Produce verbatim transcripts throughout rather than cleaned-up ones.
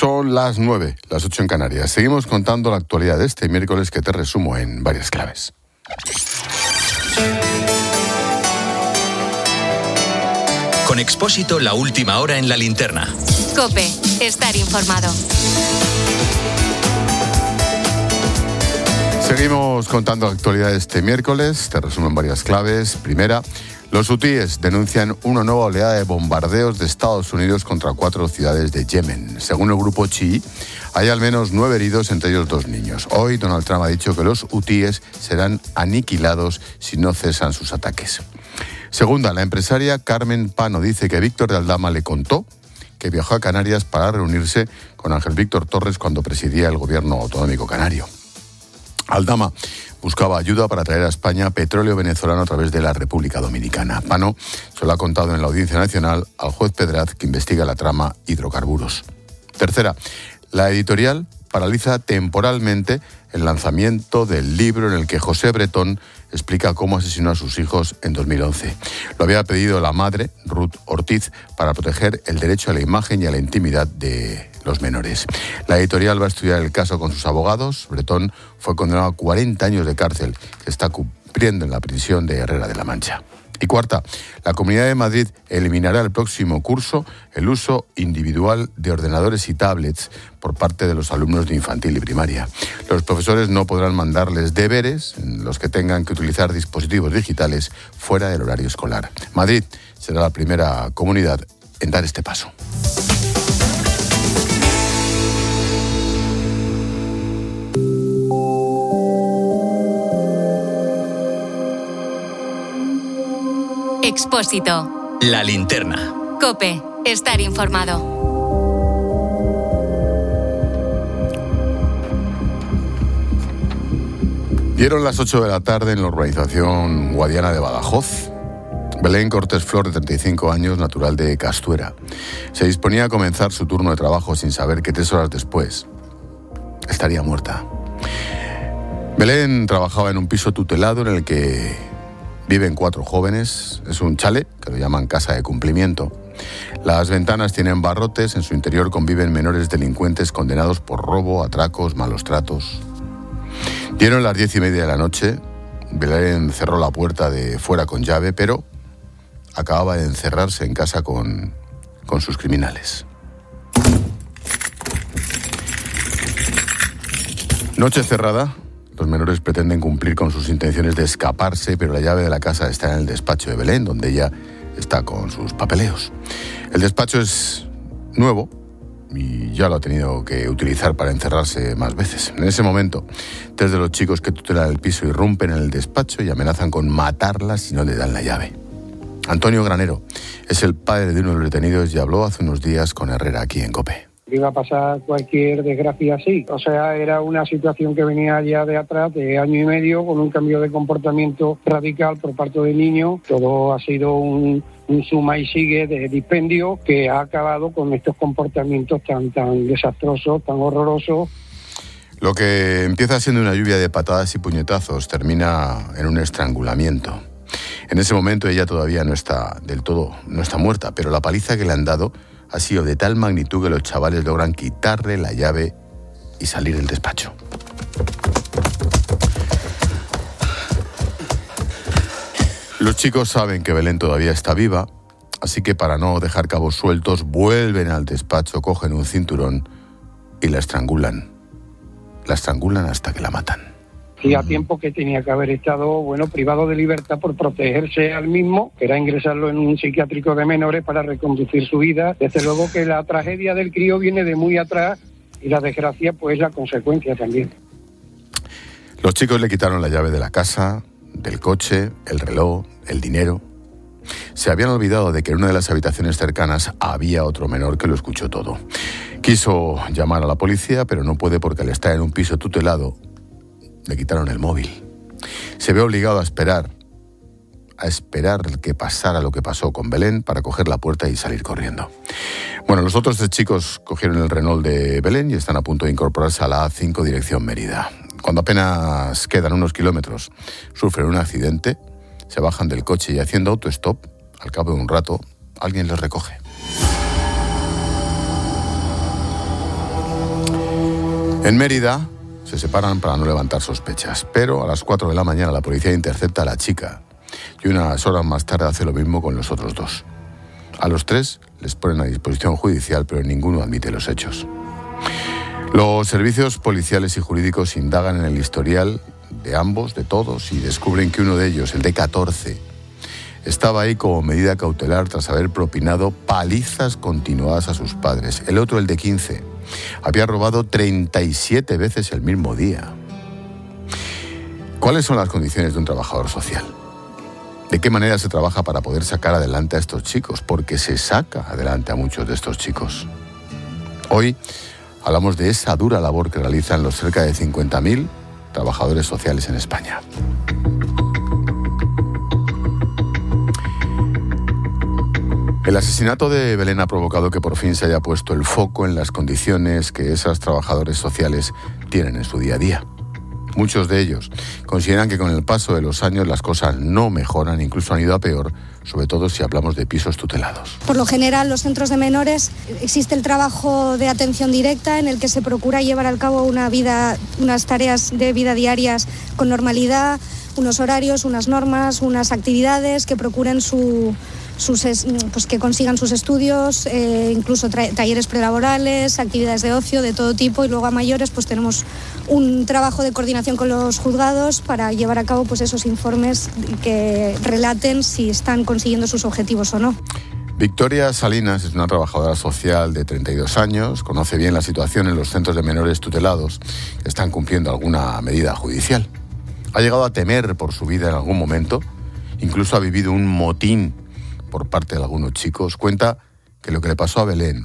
Son las nueve, las ocho en Canarias. Seguimos contando la actualidad de este miércoles que te resumo en varias claves. Con Expósito, la última hora en la linterna. COPE, estar informado. Seguimos contando la actualidad de este miércoles. Te resumo en varias claves. Primera, los hutíes denuncian una nueva oleada de bombardeos de Estados Unidos contra cuatro ciudades de Yemen. Según el grupo chií, hay al menos nueve heridos, entre ellos dos niños. Hoy Donald Trump ha dicho que los hutíes serán aniquilados si no cesan sus ataques. Segunda, la empresaria Carmen Pano dice que Víctor de Aldama le contó que viajó a Canarias para reunirse con Ángel Víctor Torres cuando presidía el gobierno autonómico canario. Aldama buscaba ayuda para traer a España petróleo venezolano a través de la República Dominicana. Pano se lo ha contado en la Audiencia Nacional al juez Pedraz, que investiga la trama hidrocarburos. Tercera, la editorial paraliza temporalmente el lanzamiento del libro en el que José Bretón explica cómo asesinó a sus hijos en dos mil once. Lo había pedido la madre, Ruth Ortiz, para proteger el derecho a la imagen y a la intimidad de los menores. La editorial va a estudiar el caso con sus abogados. Bretón fue condenado a cuarenta años de cárcel, que está cumpliendo en la prisión de Herrera de la Mancha. Y cuarta, la Comunidad de Madrid eliminará el próximo curso el uso individual de ordenadores y tablets por parte de los alumnos de infantil y primaria. Los profesores no podrán mandarles deberes en los que tengan que utilizar dispositivos digitales fuera del horario escolar. Madrid será la primera comunidad en dar este paso. Expósito. La linterna. COPE, estar informado. Dieron las ocho de la tarde en la urbanización Guadiana de Badajoz. Belén Cortés Flor, de treinta y cinco años, natural de Castuera, se disponía a comenzar su turno de trabajo sin saber que tres horas después estaría muerta. Belén trabajaba en un piso tutelado en el que viven cuatro jóvenes. Es un chalet, que lo llaman casa de cumplimiento. Las ventanas tienen barrotes, en su interior conviven menores delincuentes condenados por robo, atracos, malos tratos. Dieron las diez y media de la noche. Belén cerró la puerta de fuera con llave, pero acababa de encerrarse en casa con, con sus criminales. Noche cerrada. Los menores pretenden cumplir con sus intenciones de escaparse, pero la llave de la casa está en el despacho de Belén, donde ella está con sus papeleos. El despacho es nuevo y ya lo ha tenido que utilizar para encerrarse más veces. En ese momento, tres de los chicos que tutelan el piso irrumpen en el despacho y amenazan con matarla si no le dan la llave. Antonio Granero es el padre de uno de los detenidos y habló hace unos días con Herrera aquí en COPE. Iba a pasar cualquier desgracia así. O sea, era una situación que venía ya de atrás, de año y medio, con un cambio de comportamiento radical por parte del niño. Todo ha sido un, un suma y sigue de dispendio que ha acabado con estos comportamientos tan, tan desastrosos, tan horrorosos. Lo que empieza siendo una lluvia de patadas y puñetazos termina en un estrangulamiento. En ese momento ella todavía no está del todo, no está muerta, pero la paliza que le han dado ha sido de tal magnitud que los chavales logran quitarle la llave y salir del despacho. Los chicos saben que Belén todavía está viva, así que para no dejar cabos sueltos, vuelven al despacho, cogen un cinturón y la estrangulan. La estrangulan hasta que la matan. Hacía tiempo que tenía que haber estado, bueno, privado de libertad por protegerse al mismo, que era ingresarlo en un psiquiátrico de menores para reconducir su vida. Desde luego que la tragedia del crío viene de muy atrás y la desgracia, pues, la consecuencia también. Los chicos le quitaron la llave de la casa, del coche, el reloj, el dinero. Se habían olvidado de que en una de las habitaciones cercanas había otro menor que lo escuchó todo. Quiso llamar a la policía, pero no puede porque al estar en un piso tutelado le quitaron el móvil. Se ve obligado a esperar, a esperar que pasara lo que pasó con Belén para coger la puerta y salir corriendo. Bueno, los otros tres chicos cogieron el Renault de Belén y están a punto de incorporarse a la A cinco dirección Mérida. Cuando apenas quedan unos kilómetros, sufren un accidente, se bajan del coche y haciendo autostop, al cabo de un rato, alguien les recoge. En Mérida se separan para no levantar sospechas, pero a las cuatro de la mañana la policía intercepta a la chica y unas horas más tarde hace lo mismo con los otros dos. A los tres les ponen a disposición judicial, pero ninguno admite los hechos. Los servicios policiales y jurídicos indagan en el historial de ambos, de todos, y descubren que uno de ellos, el de catorce, estaba ahí como medida cautelar tras haber propinado palizas continuadas a sus padres. El otro, el de quince, había robado treinta y siete veces el mismo día. ¿Cuáles son las condiciones de un trabajador social? ¿De qué manera se trabaja para poder sacar adelante a estos chicos? Porque se saca adelante a muchos de estos chicos. Hoy hablamos de esa dura labor que realizan los cerca de cincuenta mil trabajadores sociales en España. El asesinato de Belén ha provocado que por fin se haya puesto el foco en las condiciones que esos trabajadores sociales tienen en su día a día. Muchos de ellos consideran que con el paso de los años las cosas no mejoran, incluso han ido a peor, sobre todo si hablamos de pisos tutelados. Por lo general, los centros de menores existe el trabajo de atención directa en el que se procura llevar al cabo una vida, unas tareas de vida diarias con normalidad, unos horarios, unas normas, unas actividades que procuren su Sus, pues que consigan sus estudios, eh, incluso tra- talleres prelaborales, actividades de ocio de todo tipo, y luego a mayores pues tenemos un trabajo de coordinación con los juzgados para llevar a cabo pues esos informes que relaten si están consiguiendo sus objetivos o no. Victoria Salinas es una trabajadora social de treinta y dos años, conoce bien la situación en los centros de menores tutelados que están cumpliendo alguna medida judicial. Ha llegado a temer por su vida en algún momento, incluso ha vivido un motín por parte de algunos chicos. Cuenta que lo que le pasó a Belén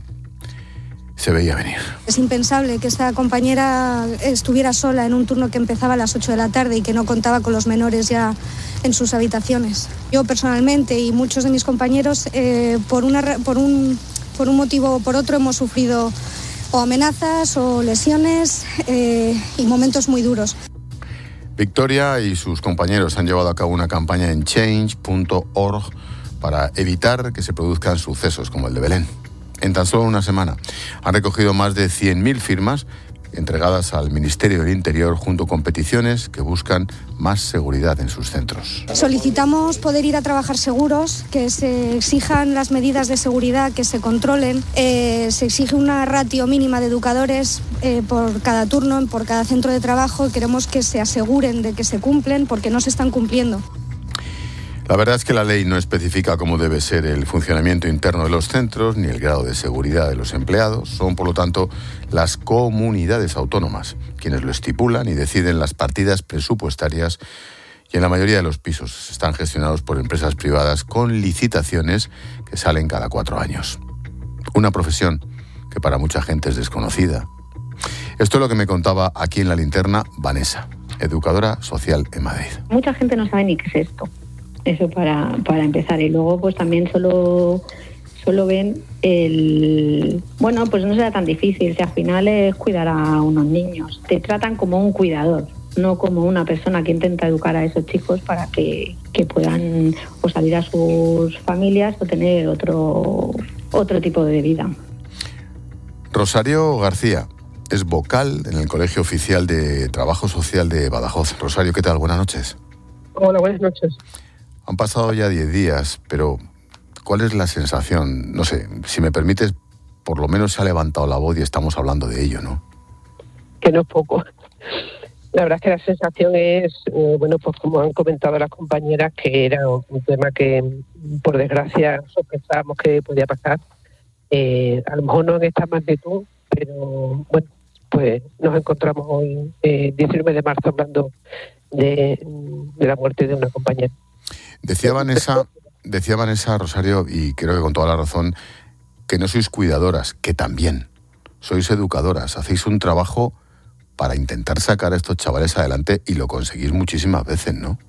se veía venir. Es impensable que esta compañera estuviera sola en un turno que empezaba a las ocho de la tarde y que no contaba con los menores ya en sus habitaciones. Yo personalmente y muchos de mis compañeros, eh, por, una, por, un, por un motivo o por otro, hemos sufrido o amenazas o lesiones eh, y momentos muy duros. Victoria y sus compañeros han llevado a cabo una campaña en change punto org para evitar que se produzcan sucesos como el de Belén. En tan solo una semana han recogido más de cien mil firmas entregadas al Ministerio del Interior junto con peticiones que buscan más seguridad en sus centros. Solicitamos poder ir a trabajar seguros, que se exijan las medidas de seguridad, que se controlen. Eh, se exige una ratio mínima de educadores eh, por cada turno, por cada centro de trabajo. Queremos que se aseguren de que se cumplen porque no se están cumpliendo. La verdad es que la ley no especifica cómo debe ser el funcionamiento interno de los centros ni el grado de seguridad de los empleados. Son, por lo tanto, las comunidades autónomas quienes lo estipulan y deciden las partidas presupuestarias, y en la mayoría de los pisos están gestionados por empresas privadas con licitaciones que salen cada cuatro años. Una profesión que para mucha gente es desconocida. Esto es lo que me contaba aquí en La Linterna Vanessa, educadora social en Madrid. Mucha gente no sabe ni qué es esto. Eso para, para empezar. Y luego pues también solo, solo ven el... Bueno, pues no será tan difícil, si al final es cuidar a unos niños. Te tratan como un cuidador, no como una persona que intenta educar a esos chicos para que, que puedan o salir a sus familias o tener otro, otro tipo de vida. Rosario García es vocal en el Colegio Oficial de Trabajo Social de Badajoz. Rosario, ¿qué tal? Buenas noches. Hola, buenas noches. Han pasado ya diez días, pero ¿cuál es la sensación? No sé, si me permites, por lo menos se ha levantado la voz y estamos hablando de ello, ¿no? Que no es poco. La verdad es que la sensación es, eh, bueno, pues como han comentado las compañeras, que era un tema que, por desgracia, sospechábamos que podía pasar. Eh, a lo mejor no en esta magnitud, pero bueno, pues nos encontramos hoy, eh, diecinueve de marzo, hablando de, de la muerte de una compañera. Decía Vanessa, decía Vanessa, Rosario, y creo que con toda la razón, que no sois cuidadoras, que también sois educadoras, hacéis un trabajo para intentar sacar a estos chavales adelante y lo conseguís muchísimas veces, ¿no?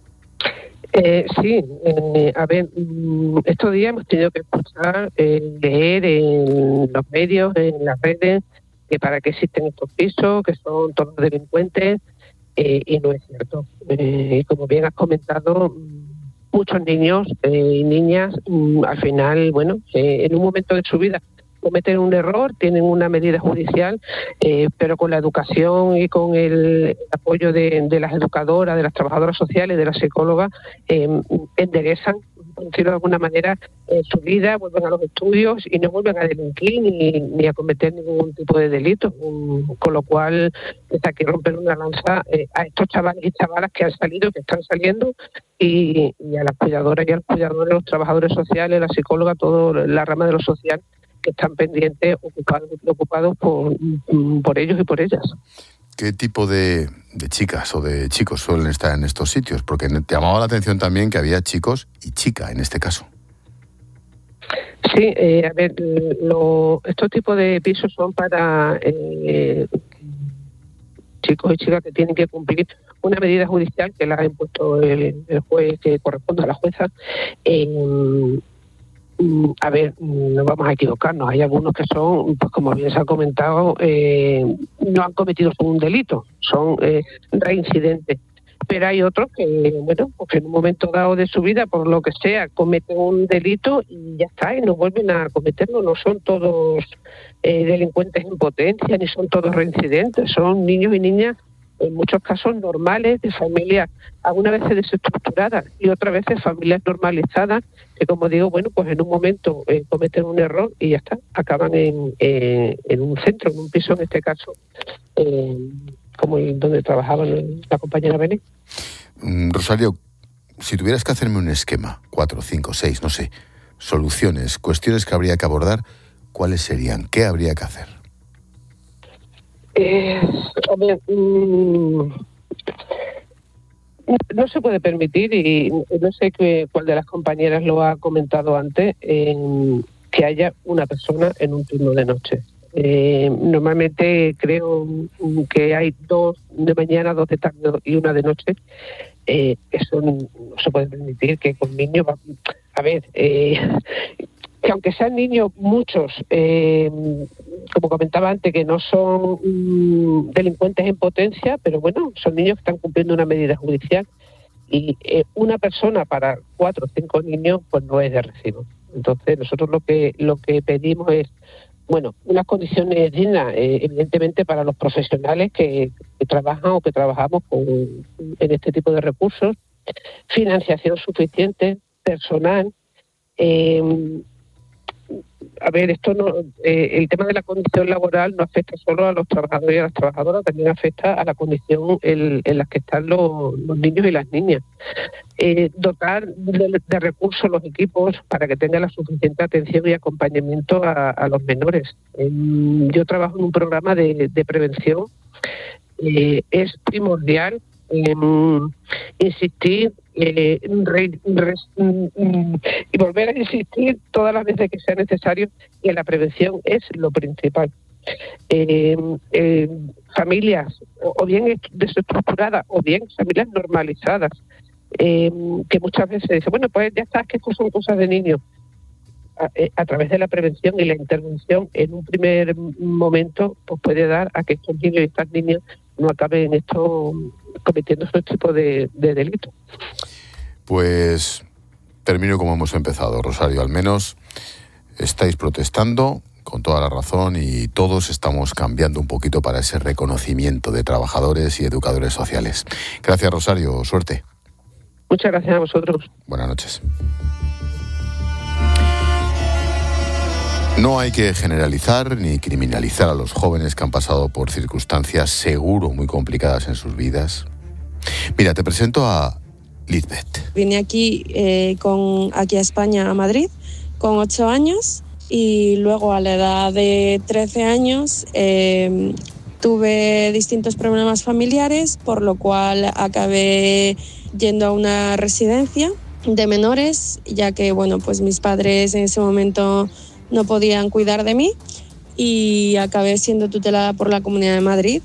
Eh, sí, eh, a ver, estos días hemos tenido que escuchar, eh, leer en los medios, en las redes, que para qué existen estos pisos, que son todos delincuentes, eh, y no es cierto. Eh, y como bien has comentado, muchos niños eh, y niñas, al final, bueno, eh, en un momento de su vida cometen un error, tienen una medida judicial, eh, pero con la educación y con el apoyo de, de las educadoras, de las trabajadoras sociales, de las psicólogas, eh, enderezan, por decirlo de alguna manera, eh, su vida, vuelven a los estudios y no vuelven a delinquir ni, ni a cometer ningún tipo de delito. Um, con lo cual, hay que romper una lanza eh, a estos chavales y chavalas que han salido, que están saliendo, y, y a las cuidadoras y a los cuidadores, los trabajadores sociales, la psicóloga, toda la rama de lo social, que están pendientes, ocupados y preocupados por, por ellos y por ellas. ¿Qué tipo de, de chicas o de chicos suelen estar en estos sitios? Porque te llamaba la atención también que había chicos y chica en este caso. Sí, eh, a ver, lo, estos tipos de pisos son para eh, chicos y chicas que tienen que cumplir una medida judicial que la ha impuesto el, el juez, que corresponde a la jueza. Eh, A ver, no vamos a equivocarnos. Hay algunos que son, pues como bien se ha comentado, eh, no han cometido un delito, son eh, reincidentes. Pero hay otros que, bueno, pues en un momento dado de su vida, por lo que sea, cometen un delito y ya está, y no vuelven a cometerlo. No son todos eh, delincuentes en potencia, ni son todos reincidentes. Son niños y niñas, en muchos casos normales, de familias algunas veces desestructuradas y otras veces familias normalizadas, que como digo, bueno, pues en un momento eh, cometen un error y ya está, acaban en, eh, en un centro, en un piso en este caso, eh, como en donde trabajaba la compañera Belén. Mm, Rosario, si tuvieras que hacerme un esquema, cuatro, cinco, seis, no sé, soluciones, cuestiones que habría que abordar, ¿cuáles serían? ¿Qué habría que hacer? Eh, hombre, mmm, no se puede permitir, y no sé qué, cuál de las compañeras lo ha comentado antes, eh, que haya una persona en un turno de noche. Eh, normalmente creo que hay dos de mañana, dos de tarde y una de noche. Eh, eso no, no se puede permitir, que con niños va, a ver, eh, que aunque sean niños muchos, eh, como comentaba antes, que no son mm, delincuentes en potencia, pero bueno, son niños que están cumpliendo una medida judicial, y eh, una persona para cuatro o cinco niños pues no es de recibo. Entonces nosotros lo que lo que pedimos es, bueno, unas condiciones dignas, eh, evidentemente para los profesionales que, que trabajan o que trabajamos con, en este tipo de recursos, financiación suficiente, personal. Eh, A ver, esto no, eh, el tema de la condición laboral no afecta solo a los trabajadores y a las trabajadoras, también afecta a la condición en, en la que están los, los niños y las niñas. Eh, dotar de, de recursos los equipos para que tengan la suficiente atención y acompañamiento a, a los menores. Eh, yo trabajo en un programa de, de prevención. Eh, es primordial eh, insistir Eh, re, re, y volver a insistir todas las veces que sea necesario, que la prevención es lo principal. Eh, eh, familias o bien desestructuradas o bien familias normalizadas, eh, que muchas veces dicen, bueno, pues ya está, que estas son cosas de niños. A, a través de la prevención y la intervención en un primer momento, pues puede dar a que estos niños y estas niñas no acaben esto cometiendo estos tipos de, de delitos. Pues termino como hemos empezado, Rosario. Al menos estáis protestando con toda la razón y todos estamos cambiando un poquito para ese reconocimiento de trabajadores y educadores sociales. Gracias, Rosario. Suerte. Muchas gracias a vosotros. Buenas noches. No hay que generalizar ni criminalizar a los jóvenes que han pasado por circunstancias seguro muy complicadas en sus vidas. Mira, te presento a Lisbeth. Vine aquí, eh, con, aquí a España, a Madrid, con ocho años, y luego a la edad de trece años eh, tuve distintos problemas familiares, por lo cual acabé yendo a una residencia de menores, ya que bueno, pues mis padres en ese momento no podían cuidar de mí, y acabé siendo tutelada por la Comunidad de Madrid.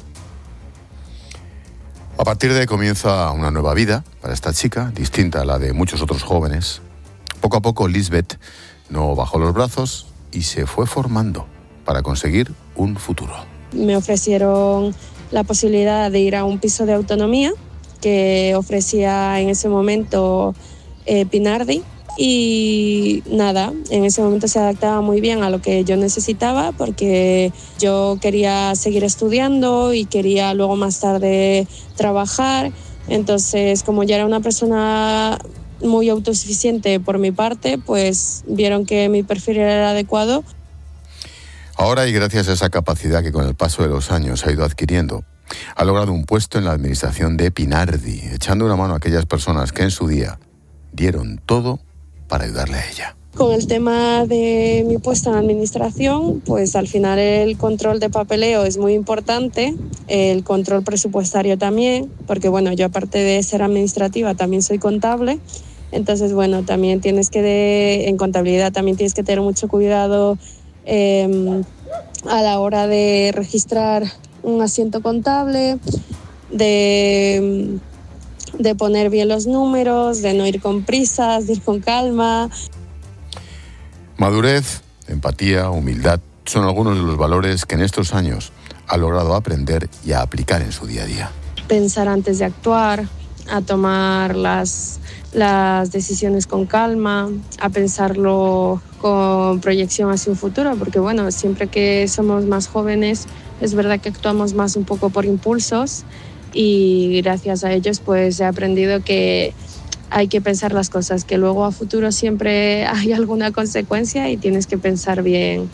A partir de ahí comienza una nueva vida para esta chica, distinta a la de muchos otros jóvenes. Poco a poco Lisbeth no bajó los brazos y se fue formando para conseguir un futuro. Me ofrecieron la posibilidad de ir a un piso de autonomía que ofrecía en ese momento eh, Pinardi, Y nada, en ese momento se adaptaba muy bien a lo que yo necesitaba, porque yo quería seguir estudiando y quería luego más tarde trabajar. Entonces, como ya era una persona muy autosuficiente por mi parte, pues vieron que mi perfil era el adecuado. Ahora, y gracias a esa capacidad que con el paso de los años ha ido adquiriendo, ha logrado un puesto en la administración de Pinardi, echando una mano a aquellas personas que en su día dieron todo para ayudarle a ella. Con el tema de mi puesto en la administración, pues al final el control de papeleo es muy importante, el control presupuestario también, porque bueno, yo aparte de ser administrativa también soy contable, entonces bueno, también tienes que, de, en contabilidad también tienes que tener mucho cuidado eh, a la hora de registrar un asiento contable, de, de poner bien los números, de no ir con prisas, de ir con calma. Madurez, empatía, humildad son algunos de los valores que en estos años ha logrado aprender y a aplicar en su día a día. Pensar antes de actuar, a tomar las, las decisiones con calma, a pensarlo con proyección hacia un futuro, porque bueno, siempre que somos más jóvenes es verdad que actuamos más un poco por impulsos y gracias a ellos pues he aprendido que hay que pensar las cosas, que luego a futuro siempre hay alguna consecuencia y tienes que pensar bien.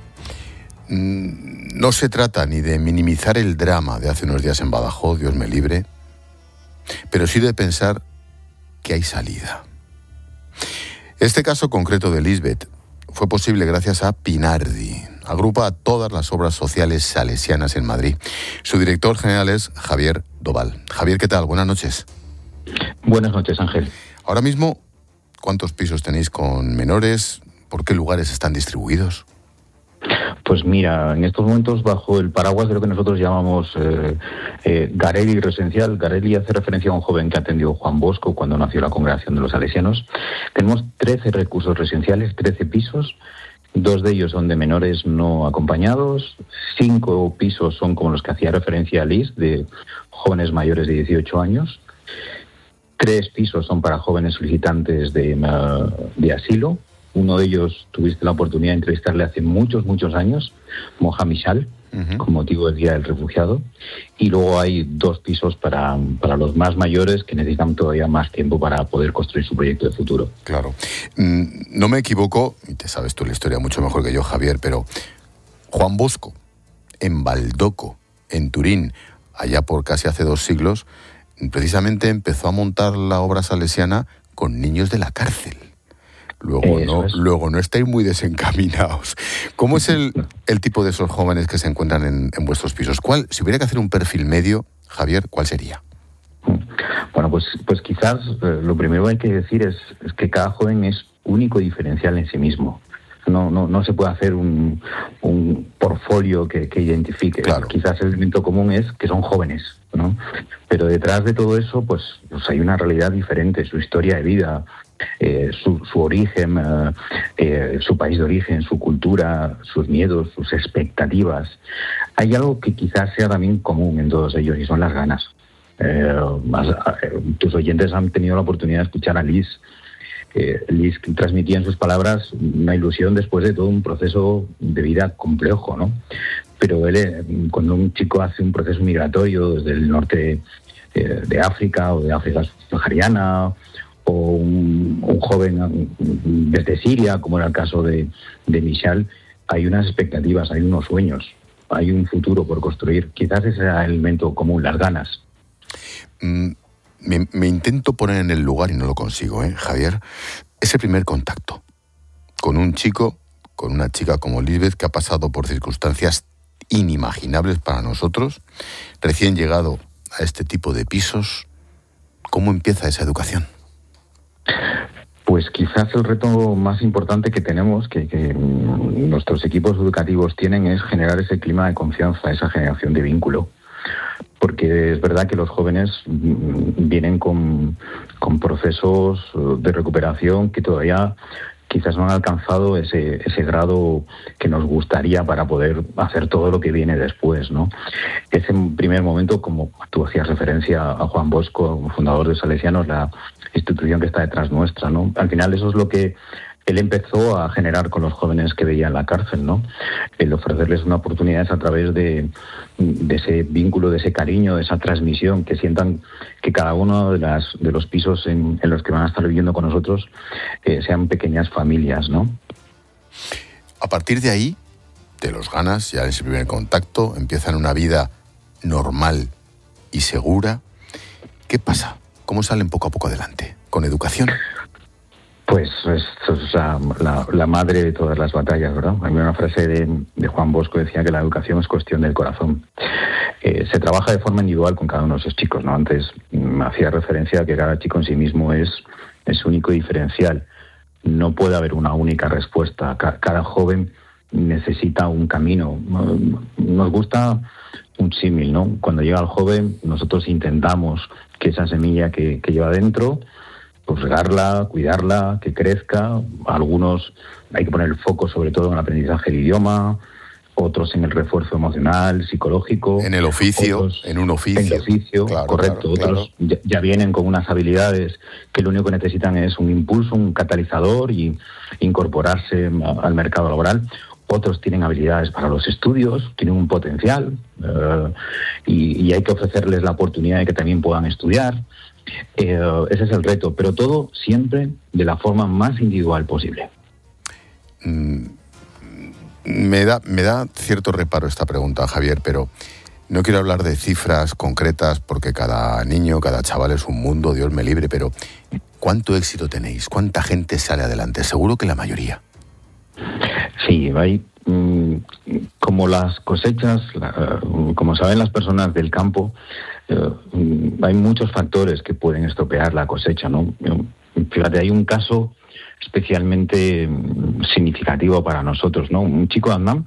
No se trata ni de minimizar el drama de hace unos días en Badajoz, Dios me libre, pero sí de pensar que hay salida. Este caso concreto de Lisbeth fue posible gracias a Pinardi. Agrupa a todas las obras sociales salesianas en Madrid. Su director general es Javier Doval. Javier, ¿qué tal? Buenas noches. Buenas noches, Ángel. Ahora mismo, ¿cuántos pisos tenéis con menores? ¿Por qué lugares están distribuidos? Pues mira, en estos momentos bajo el paraguas de lo que nosotros llamamos eh, eh, Garelli Residencial. Garelli hace referencia a un joven que atendió Juan Bosco cuando nació la Congregación de los Salesianos. Tenemos trece recursos residenciales, trece pisos. Dos de ellos son de menores no acompañados. Cinco pisos son como los que hacía referencia Liz, de jóvenes mayores de dieciocho años. Tres pisos son para jóvenes solicitantes de, uh, de asilo. Uno de ellos tuviste la oportunidad de entrevistarle hace muchos, muchos años, Moja Michal, uh-huh. con motivo del Día del Refugiado. Y luego hay dos pisos para, para los más mayores que necesitan todavía más tiempo para poder construir su proyecto de futuro. Claro. Mm, no me equivoco, y te sabes tú la historia mucho mejor que yo, Javier, pero Juan Bosco, en Baldoco, en Turín, allá por casi hace dos siglos, precisamente empezó a montar la obra salesiana con niños de la cárcel. Luego no, luego no estáis muy desencaminados. ¿Cómo es el, el tipo de esos jóvenes que se encuentran en, en vuestros pisos? ¿Cuál, si hubiera que hacer un perfil medio, Javier, cuál sería? Bueno, pues, pues quizás eh, lo primero que hay que decir es, es que cada joven es único y diferencial en sí mismo. No, no, no se puede hacer un, un portfolio que, que identifique. Claro. Quizás el elemento común es que son jóvenes, ¿no? Pero detrás de todo eso, pues, pues hay una realidad diferente, su historia de vida, eh, su, su origen, eh, eh, su país de origen, su cultura, sus miedos, sus expectativas. Hay algo que quizás sea también común en todos ellos y son las ganas. Eh, más, eh, tus oyentes han tenido la oportunidad de escuchar a Liz. Eh, Liz transmitía en sus palabras una ilusión después de todo un proceso de vida complejo, ¿no? Pero él, eh, cuando un chico hace un proceso migratorio desde el norte eh, de África o de África subsahariana, o un, un joven desde Siria, como era el caso de, de Michal, hay unas expectativas, hay unos sueños, hay un futuro por construir. Quizás ese sea el elemento común, las ganas. Mm. Me, me intento poner en el lugar y no lo consigo, ¿eh, Javier? Ese primer contacto con un chico, con una chica como Lisbeth, que ha pasado por circunstancias inimaginables para nosotros, recién llegado a este tipo de pisos, ¿cómo empieza esa educación? Pues quizás el reto más importante que tenemos, que, que nuestros equipos educativos tienen, es generar ese clima de confianza, esa generación de vínculo. Porque es verdad que los jóvenes vienen con, con procesos de recuperación que todavía quizás no han alcanzado ese, ese grado que nos gustaría para poder hacer todo lo que viene después, ¿no? Ese primer momento, como tú hacías referencia a Juan Bosco, fundador de Salesianos, la institución que está detrás nuestra, ¿no? Al final eso es lo que él empezó a generar con los jóvenes que veía en la cárcel, ¿no? El ofrecerles una oportunidad a través de, de ese vínculo, de ese cariño, de esa transmisión, que sientan que cada uno de, las, de los pisos en, en los que van a estar viviendo con nosotros eh, sean pequeñas familias, ¿no? A partir de ahí, te los ganas, ya en ese primer contacto, empiezan una vida normal y segura. ¿Qué pasa? ¿Cómo salen poco a poco adelante? ¿Con educación? Pues esto es la, la, la madre de todas las batallas, ¿verdad? Hay una frase de, de Juan Bosco que decía que la educación es cuestión del corazón. Eh, se trabaja de forma individual con cada uno de esos chicos, ¿no? Antes me hacía referencia a que cada chico en sí mismo es, es único y diferencial. No puede haber una única respuesta. Ca- cada joven necesita un camino. Nos gusta un símil, ¿no? Cuando llega el joven, nosotros intentamos que esa semilla que, que lleva dentro, pues regarla, cuidarla, que crezca. Algunos hay que poner el foco sobre todo en el aprendizaje del idioma, otros en el refuerzo emocional, psicológico. En el oficio, otros en un oficio. En el oficio, claro, correcto. Claro, otros claro. Ya, ya vienen con unas habilidades que lo único que necesitan es un impulso, un catalizador y incorporarse al mercado laboral. Otros tienen habilidades para los estudios, tienen un potencial uh, y, y hay que ofrecerles la oportunidad de que también puedan estudiar. Eh, ese es el reto, pero todo siempre de la forma más individual posible. Mm, me da, me da cierto reparo esta pregunta, Javier, pero no quiero hablar de cifras concretas porque cada niño, cada chaval es un mundo, Dios me libre, pero ¿cuánto éxito tenéis? ¿Cuánta gente sale adelante? Seguro que la mayoría. Sí, hay mmm, como las cosechas, la, como saben las personas del campo, eh, hay muchos factores que pueden estropear la cosecha, ¿no? Fíjate, hay un caso especialmente significativo para nosotros, ¿no? Un chico de Andam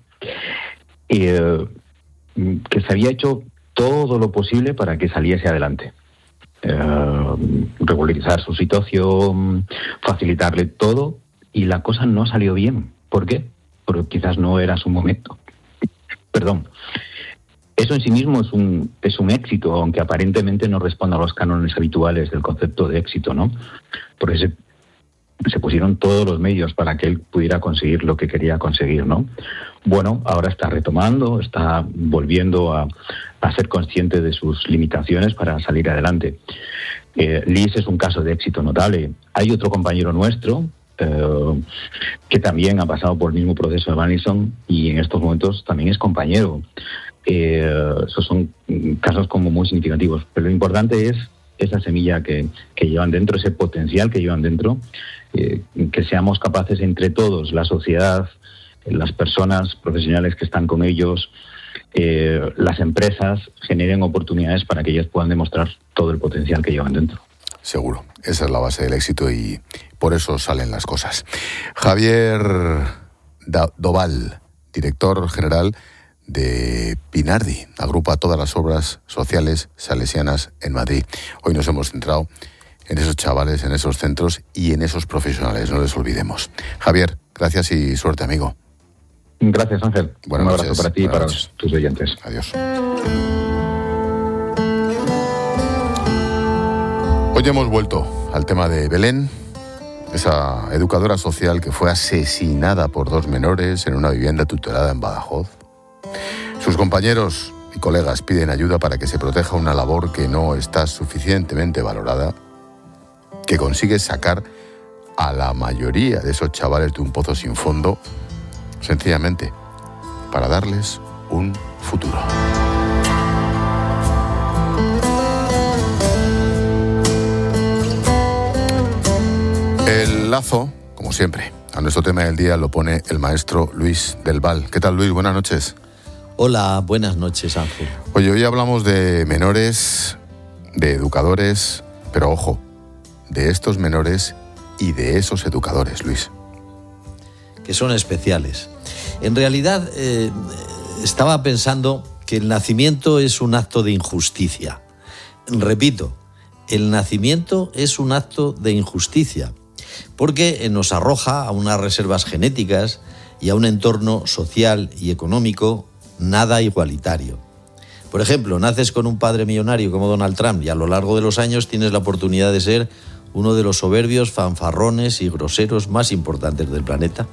eh, que se había hecho todo lo posible para que saliese adelante. Eh, regularizar su situación, facilitarle todo, y la cosa no salió bien. ¿Por qué? Porque quizás no era su momento. Perdón. Eso en sí mismo es un, es un éxito, aunque aparentemente no responda a los cánones habituales del concepto de éxito, ¿no? Porque se, se pusieron todos los medios para que él pudiera conseguir lo que quería conseguir, ¿no? Bueno, ahora está retomando, está volviendo a, a ser consciente de sus limitaciones para salir adelante. Eh, Liz es un caso de éxito notable. Hay otro compañero nuestro, Uh, que también ha pasado por el mismo proceso de Vanison y en estos momentos también es compañero. Eh, esos son casos como muy significativos, pero lo importante es esa semilla que, que llevan dentro, ese potencial que llevan dentro, eh, que seamos capaces entre todos, la sociedad, las personas profesionales que están con ellos, eh, las empresas, generen oportunidades para que ellas puedan demostrar todo el potencial que llevan dentro. Seguro, esa es la base del éxito y por eso salen las cosas. Javier Doval, director general de Pinardi, agrupa todas las obras sociales salesianas en Madrid. Hoy nos hemos centrado en esos chavales, en esos centros y en esos profesionales, no les olvidemos. Javier, gracias y suerte, amigo. Gracias, Ángel. Buenas Un abrazo noches. para ti y para noches. tus oyentes. Adiós. Hoy hemos vuelto al tema de Belén, esa educadora social que fue asesinada por dos menores en una vivienda tutelada en Badajoz. Sus compañeros y colegas piden ayuda para que se proteja una labor que no está suficientemente valorada, que consigue sacar a la mayoría de esos chavales de un pozo sin fondo, sencillamente para darles un futuro. El lazo, como siempre, a nuestro tema del día lo pone el maestro Luis del Val. ¿Qué tal, Luis? Buenas noches. Hola, buenas noches, Ángel. Oye, hoy hablamos de menores, de educadores, pero ojo, de estos menores y de esos educadores, Luis. Que son especiales. En realidad, eh, estaba pensando que el nacimiento es un acto de injusticia. Repito, el nacimiento es un acto de injusticia. porque nos arroja a unas reservas genéticas y a un entorno social y económico nada igualitario. Por ejemplo, naces con un padre millonario como Donald Trump y a lo largo de los años tienes la oportunidad de ser uno de los soberbios, fanfarrones y groseros más importantes del planeta.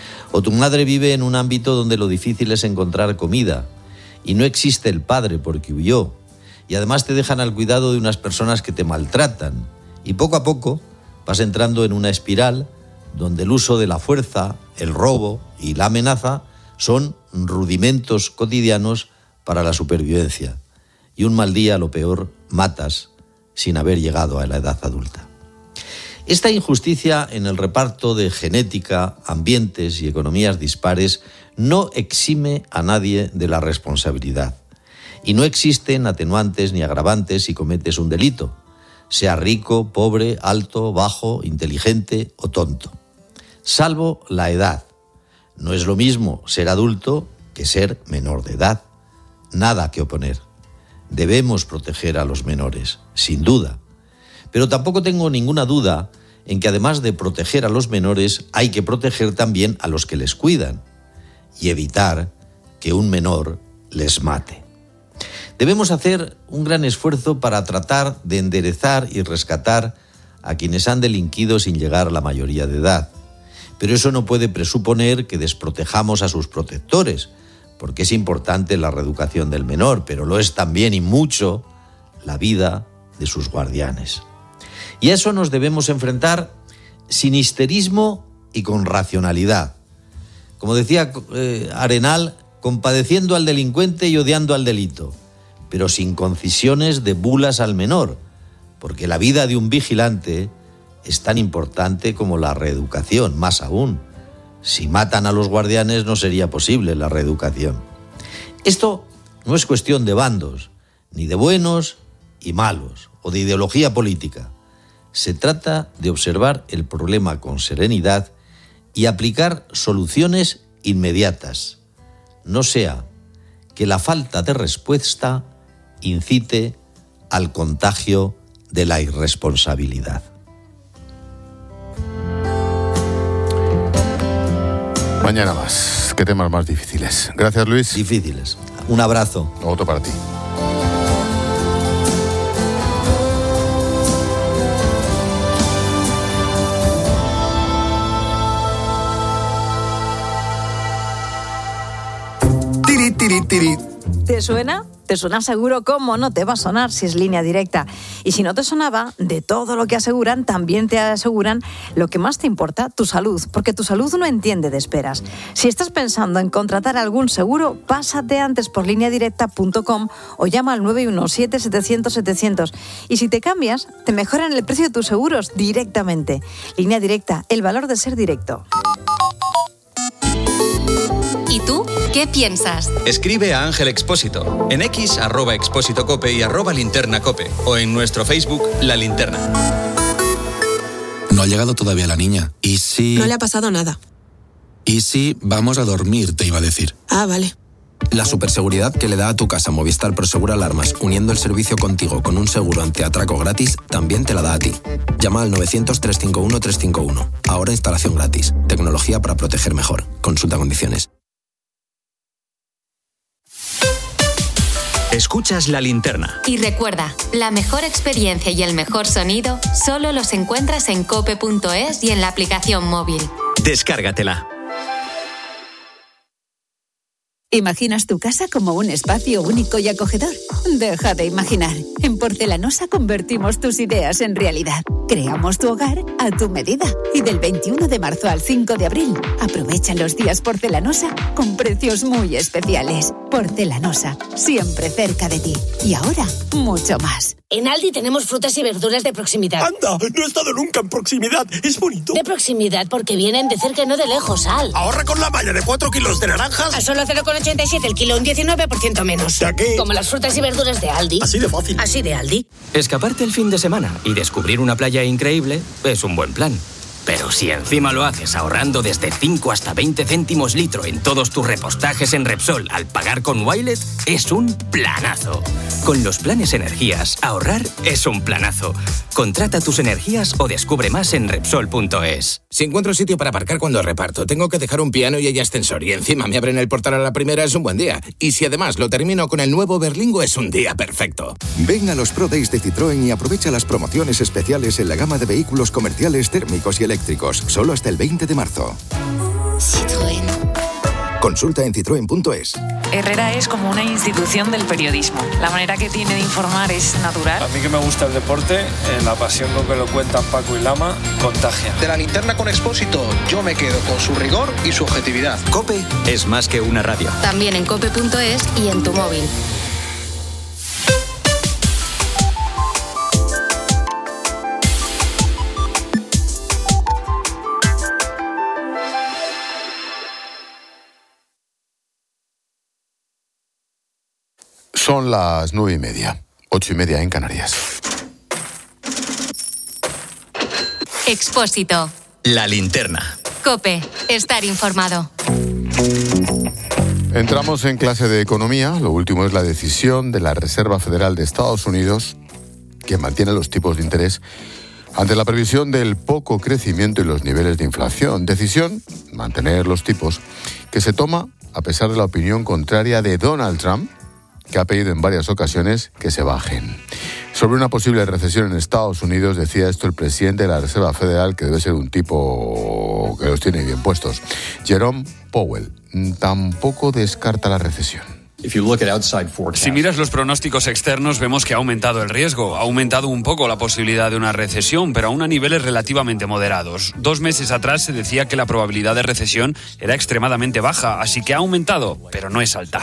O tu madre vive en un ámbito donde lo difícil es encontrar comida y no existe el padre porque huyó, y además te dejan al cuidado de unas personas que te maltratan, y poco a poco vas entrando en una espiral donde el uso de la fuerza, el robo y la amenaza son rudimentos cotidianos para la supervivencia, y un mal día, lo peor, matas sin haber llegado a la edad adulta. Esta injusticia en el reparto de genética, ambientes y economías dispares no exime a nadie de la responsabilidad. Y no existen atenuantes ni agravantes si cometes un delito, sea rico, pobre, alto, bajo, inteligente o tonto. Salvo la edad. No es lo mismo ser adulto que ser menor de edad. Nada que oponer. Debemos proteger a los menores, sin duda. Pero tampoco tengo ninguna duda en que además de proteger a los menores, hay que proteger también a los que les cuidan y evitar que un menor les mate. Debemos hacer un gran esfuerzo para tratar de enderezar y rescatar a quienes han delinquido sin llegar a la mayoría de edad. Pero eso no puede presuponer que desprotejamos a sus protectores, porque es importante la reeducación del menor, pero lo es también y mucho la vida de sus guardianes. Y a eso nos debemos enfrentar sin histerismo y con racionalidad. Como decía eh, Arenal, compadeciendo al delincuente y odiando al delito, pero sin concisiones de bulas al menor, porque la vida de un vigilante es tan importante como la reeducación, más aún. Si matan a los guardianes no sería posible la reeducación. Esto no es cuestión de bandos, ni de buenos y malos, o de ideología política. Se trata de observar el problema con serenidad y aplicar soluciones inmediatas. No sea que la falta de respuesta incite al contagio de la irresponsabilidad. Mañana más. ¿Qué temas más difíciles? Gracias, Luis. Difíciles. Un abrazo. Otro para ti. Tiri, tiri, tiri. ¿Te suena? Te suena seguro, ¿cómo no te va a sonar si es Línea Directa? Y si no te sonaba, de todo lo que aseguran, también te aseguran lo que más te importa, tu salud, porque tu salud no entiende de esperas. Si estás pensando en contratar algún seguro, pásate antes por línea directa punto com o llama al nueve uno siete setecientos setecientos. Y si te cambias, te mejoran el precio de tus seguros directamente. Línea Directa, el valor de ser directo. ¿Y tú qué piensas? Escribe a Ángel Expósito en X, arroba Expósito Cope y arroba Linterna Cope, o en nuestro Facebook, La Linterna. No ha llegado todavía la niña. ¿Y si...? No le ha pasado nada. ¿Y si vamos a dormir, te iba a decir? Ah, vale. La superseguridad que le da a tu casa Movistar Prosegur Alarmas, uniendo el servicio contigo con un seguro antiatraco gratis, también te la da a ti. Llama al novecientos, trescientos cincuenta y uno, trescientos cincuenta y uno. Ahora instalación gratis. Tecnología para proteger mejor. Consulta condiciones. Escuchas La Linterna. Y recuerda, la mejor experiencia y el mejor sonido solo los encuentras en cope punto es y en la aplicación móvil. Descárgatela. ¿Imaginas tu casa como un espacio único y acogedor? Deja de imaginar. En Porcelanosa convertimos tus ideas en realidad. Creamos tu hogar a tu medida. Y del veintiuno de marzo al cinco de abril, aprovecha los días Porcelanosa con precios muy especiales. Porcelanosa, siempre cerca de ti. Y ahora, mucho más. En Aldi tenemos frutas y verduras de proximidad. ¡Anda! No he estado nunca en proximidad. Es bonito. De proximidad porque vienen de cerca y no de lejos, Al. Ahorra con la malla de cuatro kilos de naranjas. A solo cero coma ochenta y siete el kilo, un diecinueve por ciento menos. ¿De qué? Como las frutas y verduras de Aldi. Así de fácil. Así de Aldi. Escaparte el fin de semana y descubrir una playa increíble es un buen plan. Pero si encima lo haces ahorrando desde cinco hasta veinte céntimos litro en todos tus repostajes en Repsol al pagar con Wilet, es un planazo. Con los planes energías, ahorrar es un planazo. Contrata tus energías o descubre más en Repsol punto es. Si encuentro sitio para aparcar cuando reparto, tengo que dejar un piano y hay ascensor y encima me abren el portal a la primera, es un buen día. Y si además lo termino con el nuevo Berlingo, es un día perfecto. Ven a los Pro Days de Citroën y aprovecha las promociones especiales en la gama de vehículos comerciales térmicos y eléctricos, solo hasta el veinte de marzo. Citroën. Consulta en citroen punto es. Herrera es como una institución del periodismo. La manera que tiene de informar es natural. A mí que me gusta el deporte, eh, la pasión con que lo cuentan Paco y Lama, contagia. De la linterna con Expósito, yo me quedo con su rigor y su objetividad. COPE es más que una radio. También en cope punto es y en tu móvil. Son las nueve y media, ocho y media en Canarias. Expósito. La linterna. COPE. Estar informado. Entramos en clase de economía. Lo último es la decisión de la Reserva Federal de Estados Unidos, que mantiene los tipos de interés ante la previsión del poco crecimiento y los niveles de inflación. Decisión, mantener los tipos, que se toma a pesar de la opinión contraria de Donald Trump, que ha pedido en varias ocasiones que se bajen. Sobre una posible recesión en Estados Unidos, decía esto el presidente de la Reserva Federal, que debe ser un tipo que los tiene bien puestos. Jerome Powell tampoco descarta la recesión. Si miras los pronósticos externos, vemos que ha aumentado el riesgo. Ha aumentado un poco la posibilidad de una recesión, pero aún a niveles relativamente moderados. Dos meses atrás se decía que la probabilidad de recesión era extremadamente baja, así que ha aumentado, pero no es alta.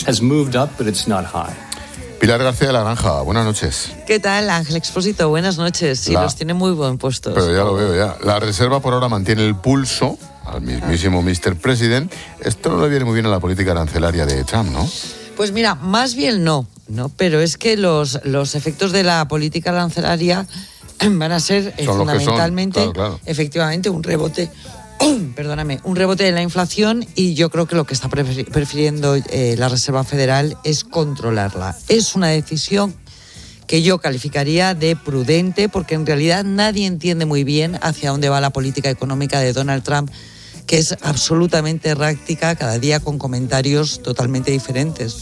Pilar García de la Granja, buenas noches. ¿Qué tal, Ángel Expósito? Buenas noches. Sí, la... los tiene muy buen puestos. Pero ya lo veo, ya. La Reserva por ahora mantiene el pulso al mismísimo mister President. Esto no le viene muy bien a la política arancelaria de Trump, ¿no? Pues mira, más bien no, ¿no? Pero es que los, los efectos de la política arancelaria van a ser eh, fundamentalmente, claro, claro. efectivamente, un rebote, perdóname, un rebote de la inflación, y yo creo que lo que está prefiriendo eh, la Reserva Federal es controlarla. Es una decisión que yo calificaría de prudente, porque en realidad nadie entiende muy bien hacia dónde va la política económica de Donald Trump, que es absolutamente errática, cada día con comentarios totalmente diferentes.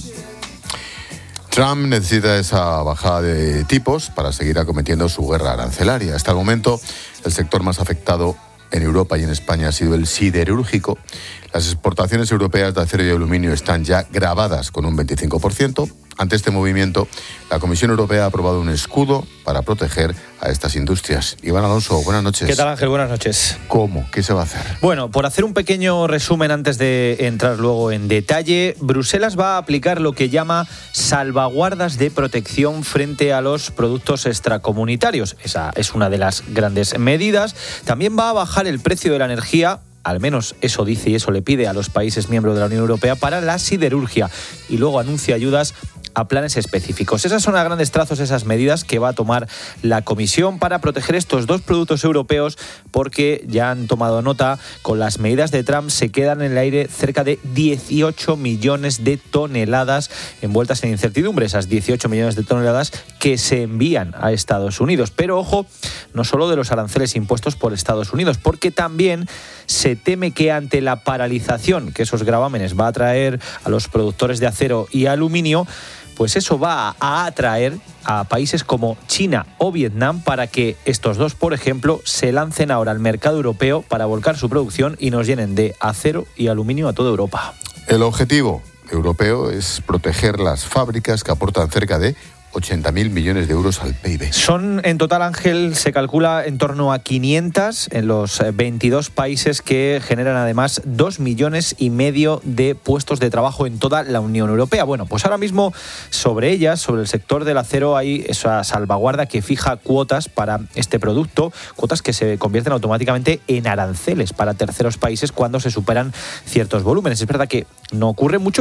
Trump necesita esa bajada de tipos para seguir acometiendo su guerra arancelaria. Hasta el momento, el sector más afectado en Europa y en España ha sido el siderúrgico. Las exportaciones europeas de acero y aluminio están ya gravadas con un veinticinco por ciento. Ante este movimiento, la Comisión Europea ha aprobado un escudo para proteger a estas industrias. Iván Alonso, buenas noches. ¿Qué tal, Ángel? Buenas noches. ¿Cómo? ¿Qué se va a hacer? Bueno, por hacer un pequeño resumen antes de entrar luego en detalle, Bruselas va a aplicar lo que llama salvaguardas de protección frente a los productos extracomunitarios. Esa es una de las grandes medidas. También va a bajar el precio de la energía, al menos eso dice y eso le pide a los países miembros de la Unión Europea, para la siderurgia, y luego anuncia ayudas a planes específicos. Esas son a grandes trazos esas medidas que va a tomar la Comisión para proteger estos dos productos europeos, porque ya han tomado nota, con las medidas de Trump se quedan en el aire cerca de dieciocho millones de toneladas envueltas en incertidumbre, esas dieciocho millones de toneladas que se envían a Estados Unidos. Pero ojo, no solo de los aranceles impuestos por Estados Unidos, porque también se teme que ante la paralización que esos gravámenes va a traer a los productores de acero y aluminio, pues eso va a atraer a países como China o Vietnam para que estos dos, por ejemplo, se lancen ahora al mercado europeo para volcar su producción y nos llenen de acero y aluminio a toda Europa. El objetivo europeo es proteger las fábricas que aportan cerca de ochenta mil millones de euros al P I B. Son en total, Ángel, se calcula en torno a quinientas en los veintidós países que generan además dos millones y medio de puestos de trabajo en toda la Unión Europea. Bueno, pues ahora mismo sobre ellas, sobre el sector del acero, hay esa salvaguarda que fija cuotas para este producto, cuotas que se convierten automáticamente en aranceles para terceros países cuando se superan ciertos volúmenes. Es verdad que no ocurre mucho, pero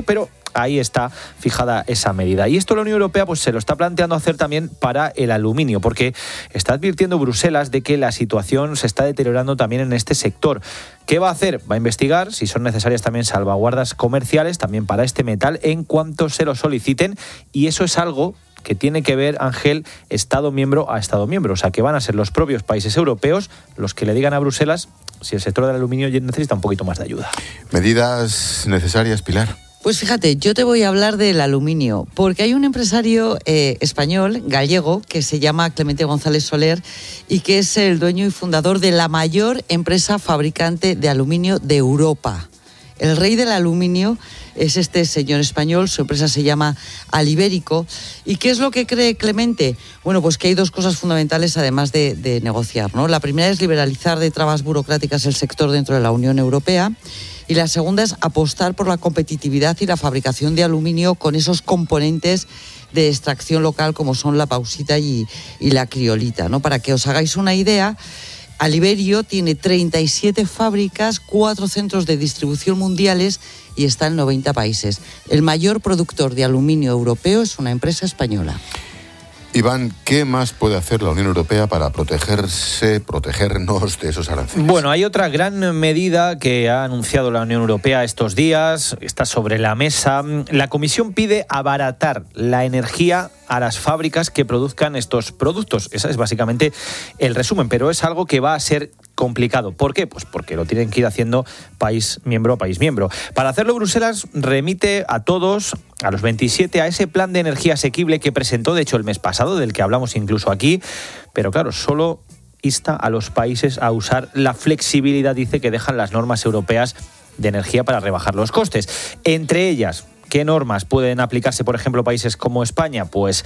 ahí está fijada esa medida. Y esto la Unión Europea pues se lo está planteando hacer también para el aluminio, porque está advirtiendo Bruselas de que la situación se está deteriorando también en este sector. ¿Qué va a hacer? Va a investigar si son necesarias también salvaguardas comerciales también para este metal en cuanto se lo soliciten, y eso es algo que tiene que ver, Ángel, Estado miembro a Estado miembro. O sea, que van a ser los propios países europeos los que le digan a Bruselas si el sector del aluminio necesita un poquito más de ayuda. ¿Medidas necesarias, Pilar? Pues fíjate, yo te voy a hablar del aluminio, porque hay un empresario eh, español, gallego, que se llama Clemente González Soler y que es el dueño y fundador de la mayor empresa fabricante de aluminio de Europa. El rey del aluminio es este señor español, su empresa se llama Alibérico. ¿Y qué es lo que cree Clemente? Bueno, pues que hay dos cosas fundamentales además de, de negociar, ¿no? La primera es liberalizar de trabas burocráticas el sector dentro de la Unión Europea, y la segunda es apostar por la competitividad y la fabricación de aluminio con esos componentes de extracción local como son la bauxita y, y la criolita, ¿no? Para que os hagáis una idea, Aliberio tiene treinta y siete fábricas, cuatro centros de distribución mundiales y está en noventa países. El mayor productor de aluminio europeo es una empresa española. Iván, ¿qué más puede hacer la Unión Europea para protegerse, protegernos de esos aranceles? Bueno, hay otra gran medida que ha anunciado la Unión Europea estos días, está sobre la mesa. La Comisión pide abaratar la energía a las fábricas que produzcan estos productos. Ese es básicamente el resumen, pero es algo que va a ser complicado. ¿Por qué? Pues porque lo tienen que ir haciendo país miembro a país miembro. Para hacerlo, Bruselas remite a todos, a los veintisiete, a ese plan de energía asequible que presentó, de hecho, el mes pasado, del que hablamos incluso aquí, pero claro, solo insta a los países a usar la flexibilidad, dice, que dejan las normas europeas de energía para rebajar los costes. Entre ellas, ¿qué normas pueden aplicarse, por ejemplo, países como España? Pues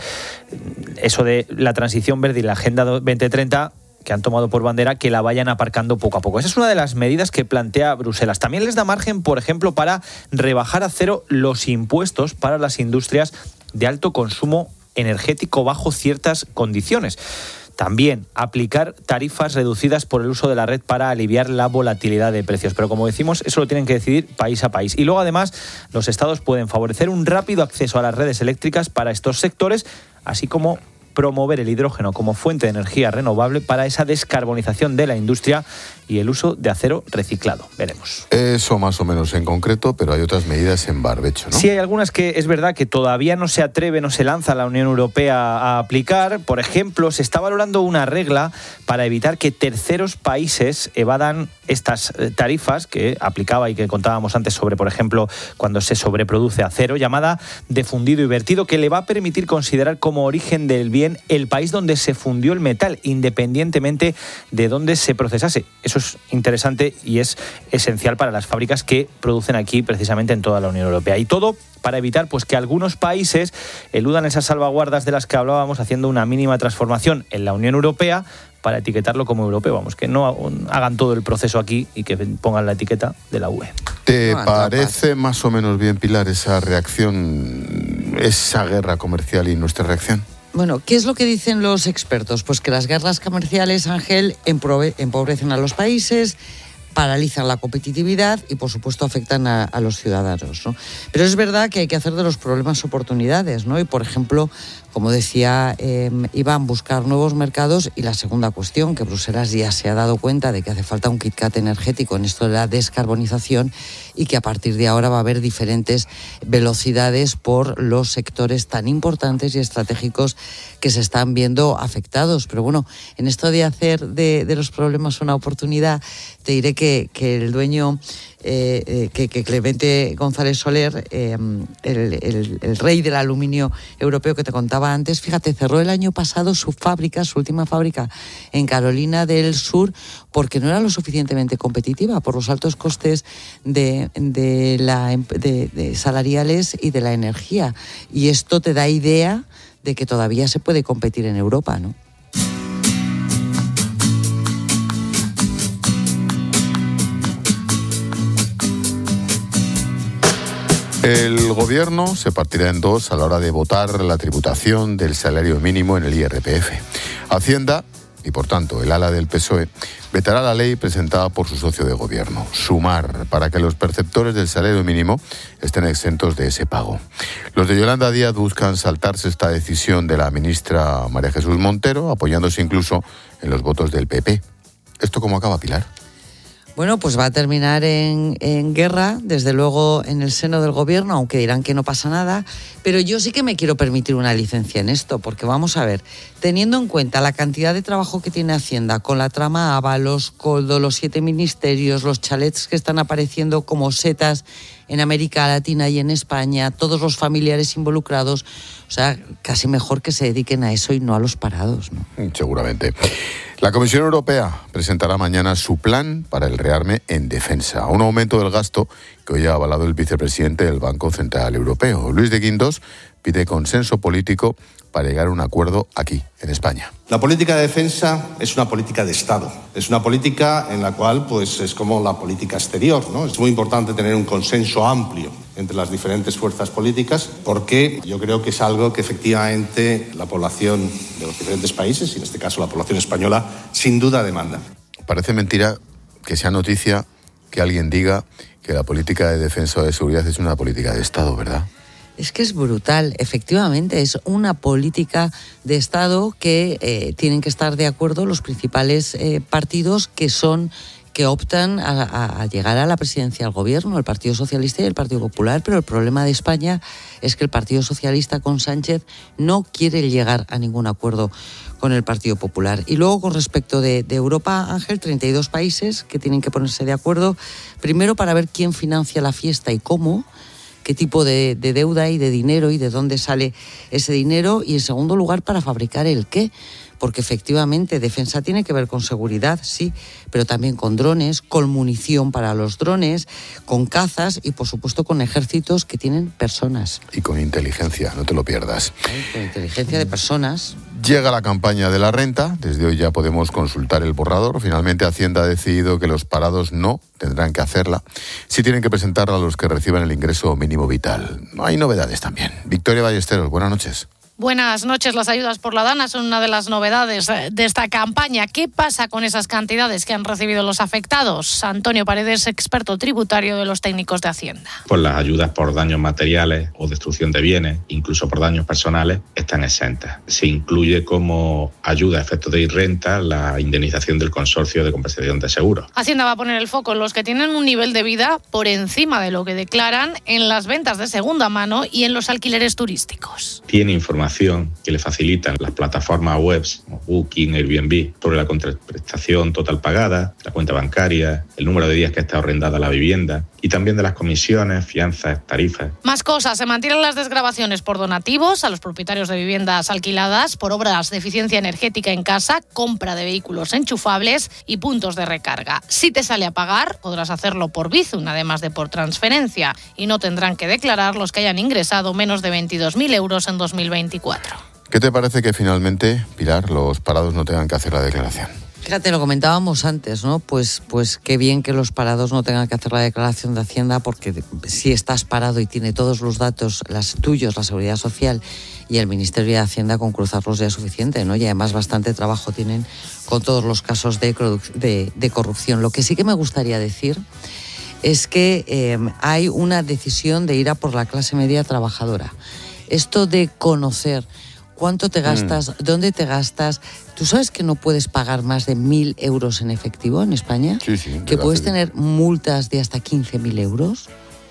eso de la transición verde y la Agenda veinte treinta, que han tomado por bandera que la vayan aparcando poco a poco. Esa es una de las medidas que plantea Bruselas. También les da margen, por ejemplo, para rebajar a cero los impuestos para las industrias de alto consumo energético bajo ciertas condiciones. También aplicar tarifas reducidas por el uso de la red para aliviar la volatilidad de precios. Pero como decimos, eso lo tienen que decidir país a país. Y luego, además, los estados pueden favorecer un rápido acceso a las redes eléctricas para estos sectores, así como promover el hidrógeno como fuente de energía renovable para esa descarbonización de la industria y el uso de acero reciclado. Veremos. Eso más o menos en concreto, pero hay otras medidas en barbecho, ¿no? Sí, hay algunas que es verdad que todavía no se atreve, no se lanza la Unión Europea a aplicar. Por ejemplo, se está valorando una regla para evitar que terceros países evadan estas tarifas que aplicaba y que contábamos antes sobre, por ejemplo, cuando se sobreproduce acero, llamada de fundido y vertido, que le va a permitir considerar como origen del bien el país donde se fundió el metal, independientemente de dónde se procesase. Eso es interesante y es esencial para las fábricas que producen aquí precisamente en toda la Unión Europea. Y todo para evitar pues que algunos países eludan esas salvaguardas de las que hablábamos, haciendo una mínima transformación en la Unión Europea para etiquetarlo como europeo. Vamos, que no hagan todo el proceso aquí y que pongan la etiqueta de la U E. ¿Te no, parece más o menos bien, Pilar, esa reacción, esa guerra comercial y nuestra reacción? Bueno, ¿qué es lo que dicen los expertos? Pues que las guerras comerciales, Ángel, empobrecen a los países, paralizan la competitividad y, por supuesto, afectan a, a los ciudadanos, ¿no? Pero es verdad que hay que hacer de los problemas oportunidades, ¿no? Y, por ejemplo, como decía eh, Iván, buscar nuevos mercados. Y la segunda cuestión, que Bruselas ya se ha dado cuenta de que hace falta un KitKat energético en esto de la descarbonización y que a partir de ahora va a haber diferentes velocidades por los sectores tan importantes y estratégicos que se están viendo afectados. Pero bueno, en esto de hacer de, de los problemas una oportunidad, te diré que, que el dueño, eh, eh, que, que Clemente González Soler, eh, el, el, el rey del aluminio europeo que te contaba antes, fíjate, cerró el año pasado su fábrica, su última fábrica en Carolina del Sur, porque no era lo suficientemente competitiva por los altos costes de, de la, de, de salariales y de la energía. Y esto te da idea de que todavía se puede competir en Europa, ¿no? El gobierno se partirá en dos a la hora de votar la tributación del salario mínimo en el I R P F. Hacienda y por tanto el ala del P S O E vetará la ley presentada por su socio de gobierno, Sumar, para que los perceptores del salario mínimo estén exentos de ese pago. Los de Yolanda Díaz buscan saltarse esta decisión de la ministra María Jesús Montero, apoyándose incluso en los votos del P P. ¿Esto cómo acaba, Pilar? Bueno, pues va a terminar en, en guerra, desde luego en el seno del gobierno, aunque dirán que no pasa nada, pero yo sí que me quiero permitir una licencia en esto, porque vamos a ver, teniendo en cuenta la cantidad de trabajo que tiene Hacienda con la trama Ábalos, Coldo, los siete ministerios, los chalets que están apareciendo como setas en América Latina y en España, todos los familiares involucrados, o sea, casi mejor que se dediquen a eso y no a los parados, ¿no? Seguramente. La Comisión Europea presentará mañana su plan para el rearme en defensa, un aumento del gasto que hoy ha avalado el vicepresidente del Banco Central Europeo. Luis de Guindos pide consenso político para llegar a un acuerdo aquí, en España. La política de defensa es una política de Estado. Es una política en la cual pues, es como la política exterior, ¿no? Es muy importante tener un consenso amplio entre las diferentes fuerzas políticas, porque yo creo que es algo que efectivamente la población de los diferentes países, y en este caso la población española, sin duda demanda. Parece mentira que sea noticia que alguien diga que la política de defensa o de seguridad es una política de Estado, ¿verdad? Es que es brutal, efectivamente, es una política de Estado que eh, tienen que estar de acuerdo los principales eh, partidos que son que optan a, a, a llegar a la presidencia del gobierno, el Partido Socialista y el Partido Popular, pero el problema de España es que el Partido Socialista con Sánchez no quiere llegar a ningún acuerdo con el Partido Popular. Y luego, con respecto de, de Europa, Ángel, treinta y dos países que tienen que ponerse de acuerdo, primero para ver quién financia la fiesta y cómo, qué tipo de, de deuda y de dinero y de dónde sale ese dinero, y en segundo lugar para fabricar el qué, porque efectivamente defensa tiene que ver con seguridad, sí, pero también con drones, con munición para los drones, con cazas y por supuesto con ejércitos que tienen personas. Y con inteligencia, no te lo pierdas. ¿Eh? Con inteligencia de personas. Llega la campaña de la renta, desde hoy ya podemos consultar el borrador. Finalmente Hacienda ha decidido que los parados no tendrán que hacerla, sí tienen que presentarla a los que reciban el ingreso mínimo vital. Hay novedades también. Victoria Ballesteros, buenas noches. Buenas noches. Las ayudas por la DANA son una de las novedades de esta campaña. ¿Qué pasa con esas cantidades que han recibido los afectados? Antonio Paredes, experto tributario de los técnicos de Hacienda. Pues las ayudas por daños materiales o destrucción de bienes, incluso por daños personales, están exentas. Se incluye como ayuda a efectos de renta la indemnización del consorcio de compensación de seguros. Hacienda va a poner el foco en los que tienen un nivel de vida por encima de lo que declaran, en las ventas de segunda mano y en los alquileres turísticos. Tiene información que le facilitan las plataformas webs, Booking, Airbnb, sobre la contraprestación total pagada, la cuenta bancaria, el número de días que está arrendada la vivienda y también de las comisiones, fianzas, tarifas. Más cosas, se mantienen las desgravaciones por donativos a los propietarios de viviendas alquiladas, por obras de eficiencia energética en casa, compra de vehículos enchufables y puntos de recarga. Si te sale a pagar, podrás hacerlo por Bizum, además de por transferencia, y no tendrán que declarar los que hayan ingresado menos de veintidós mil euros en dos mil veinticuatro. ¿Qué te parece que finalmente, Pilar, los parados no tengan que hacer la declaración? Fíjate, lo comentábamos antes, ¿no? Pues, pues qué bien que los parados no tengan que hacer la declaración de Hacienda, porque si estás parado y tiene todos los datos, las tuyos, la Seguridad Social y el Ministerio de Hacienda, con cruzarlos ya es suficiente, ¿no? Y además bastante trabajo tienen con todos los casos de, de, de corrupción. Lo que sí que me gustaría decir es que eh, hay una decisión de ir a por la clase media trabajadora. Esto de conocer cuánto te gastas, mm. dónde te gastas. ¿Tú sabes que no puedes pagar más de mil euros en efectivo en España? Sí, sí. ¿Que puedes tener multas de hasta quince mil euros?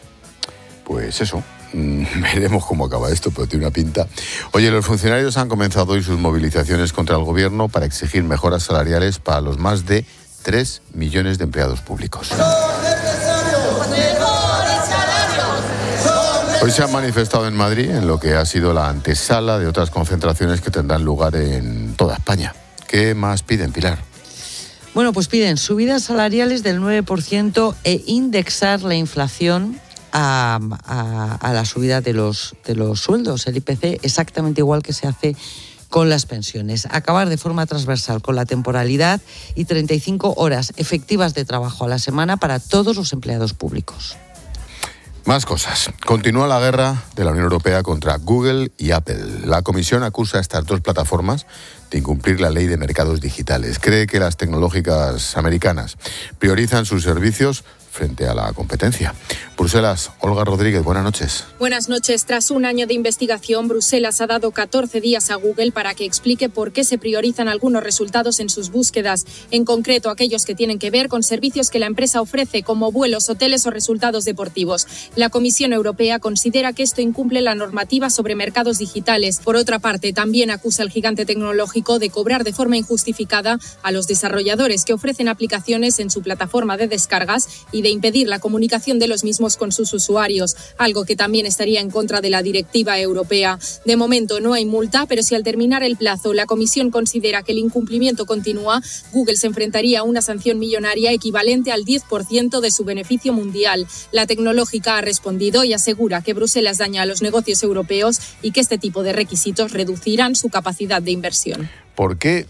Pues eso. Mm, veremos cómo acaba esto, pero tiene una pinta. Oye, los funcionarios han comenzado hoy sus movilizaciones contra el gobierno para exigir mejoras salariales para los más de tres millones de empleados públicos. Hoy se han manifestado en Madrid en lo que ha sido la antesala de otras concentraciones que tendrán lugar en toda España. ¿Qué más piden, Pilar? Bueno, pues piden subidas salariales del nueve por ciento e indexar la inflación a, a, a la subida de los, de los sueldos, el I P C, exactamente igual que se hace con las pensiones. Acabar de forma transversal con la temporalidad y treinta y cinco horas efectivas de trabajo a la semana para todos los empleados públicos. Más cosas. Continúa la guerra de la Unión Europea contra Google y Apple. La Comisión acusa a estas dos plataformas de incumplir la ley de mercados digitales. Cree que las tecnológicas americanas priorizan sus servicios frente a la competencia. Bruselas, Olga Rodríguez, buenas noches. Buenas noches. Tras un año de investigación, Bruselas ha dado catorce días a Google para que explique por qué se priorizan algunos resultados en sus búsquedas, en concreto aquellos que tienen que ver con servicios que la empresa ofrece, como vuelos, hoteles o resultados deportivos. La Comisión Europea considera que esto incumple la normativa sobre mercados digitales. Por otra parte, también acusa al gigante tecnológico de cobrar de forma injustificada a los desarrolladores que ofrecen aplicaciones en su plataforma de descargas y de impedir la comunicación de los mismos con sus usuarios, algo que también estaría en contra de la directiva europea. De momento no hay multa, pero si al terminar el plazo la Comisión considera que el incumplimiento continúa, Google se enfrentaría a una sanción millonaria equivalente al diez por ciento de su beneficio mundial. La tecnológica ha respondido y asegura que Bruselas daña a los negocios europeos y que este tipo de requisitos reducirán su capacidad de inversión. ¿Por qué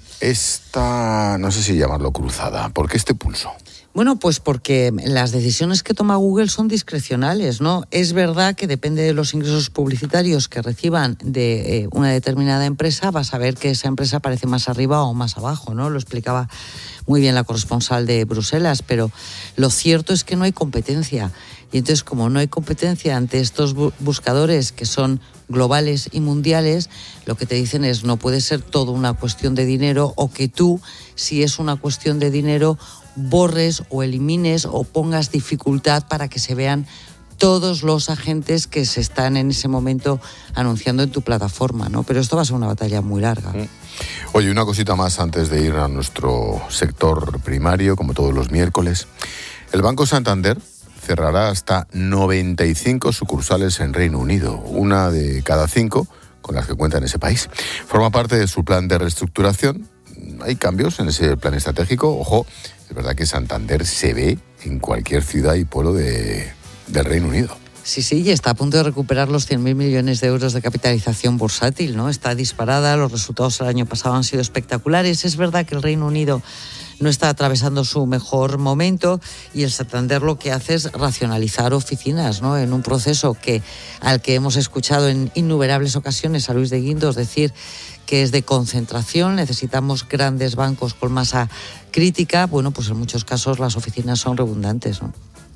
esta, no sé si llamarlo cruzada, por qué este pulso? Bueno, pues porque las decisiones que toma Google son discrecionales, ¿no? Es verdad que depende de los ingresos publicitarios que reciban de eh, una determinada empresa, vas a ver que esa empresa aparece más arriba o más abajo, ¿no? Lo explicaba muy bien la corresponsal de Bruselas, pero lo cierto es que no hay competencia. Y entonces, como no hay competencia ante estos bu- buscadores que son globales y mundiales, lo que te dicen es no puede ser todo una cuestión de dinero, o que tú, si es una cuestión de dinero, borres o elimines o pongas dificultad para que se vean todos los agentes que se están en ese momento anunciando en tu plataforma, ¿no? Pero esto va a ser una batalla muy larga. Oye, una cosita más antes de ir a nuestro sector primario, como todos los miércoles. El Banco Santander cerrará hasta noventa y cinco sucursales en Reino Unido, una de cada cinco con las que cuenta en ese país. Forma parte de su plan de reestructuración. Hay cambios en ese plan estratégico. Ojo, es verdad que Santander se ve en cualquier ciudad y pueblo de, del Reino Unido. Sí, sí, y está a punto de recuperar los cien mil millones de euros de capitalización bursátil, ¿no? Está disparada, los resultados el año pasado han sido espectaculares. Es verdad que el Reino Unido no está atravesando su mejor momento y el Santander lo que hace es racionalizar oficinas, ¿no? En un proceso que al que hemos escuchado en innumerables ocasiones a Luis de Guindos decir que es de concentración, necesitamos grandes bancos con masa crítica. Bueno, pues en muchos casos las oficinas son redundantes, ¿no?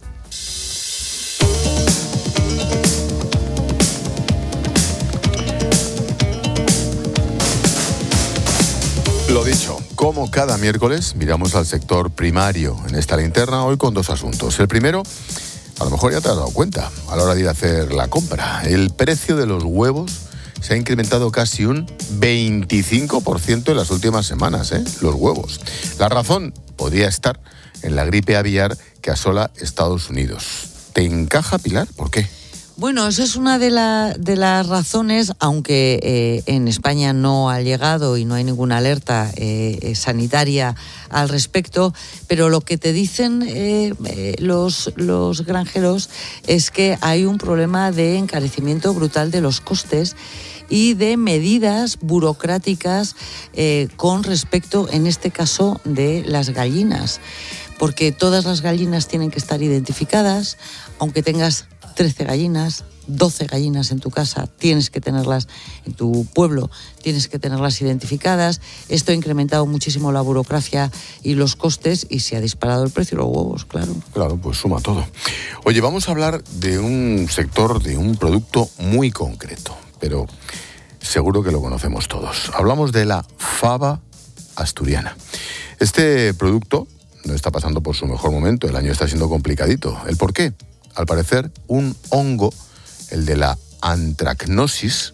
Lo dicho, como cada miércoles miramos al sector primario en esta linterna, hoy con dos asuntos. El primero, a lo mejor ya te has dado cuenta a la hora de ir a hacer la compra. El precio de los huevos se ha incrementado casi un veinticinco por ciento en las últimas semanas, ¿eh? Los huevos. La razón podría estar en la gripe aviar que asola Estados Unidos. ¿Te encaja, Pilar? ¿Por qué? Bueno, esa es una de, la, de las razones, aunque eh, en España no ha llegado y no hay ninguna alerta eh, sanitaria al respecto, pero lo que te dicen eh, eh, los, los granjeros es que hay un problema de encarecimiento brutal de los costes y de medidas burocráticas eh, con respecto, en este caso, de las gallinas, porque todas las gallinas tienen que estar identificadas, aunque tengas trece gallinas, doce gallinas en tu casa, tienes que tenerlas en tu pueblo, tienes que tenerlas identificadas. Esto ha incrementado muchísimo la burocracia y los costes y se ha disparado el precio de los huevos, claro. Claro, pues suma todo. Oye, vamos a hablar de un sector, de un producto muy concreto, pero seguro que lo conocemos todos. Hablamos de la fava asturiana. Este producto no está pasando por su mejor momento, el año está siendo complicadito. ¿El por qué? Al parecer, un hongo, el de la antracnosis.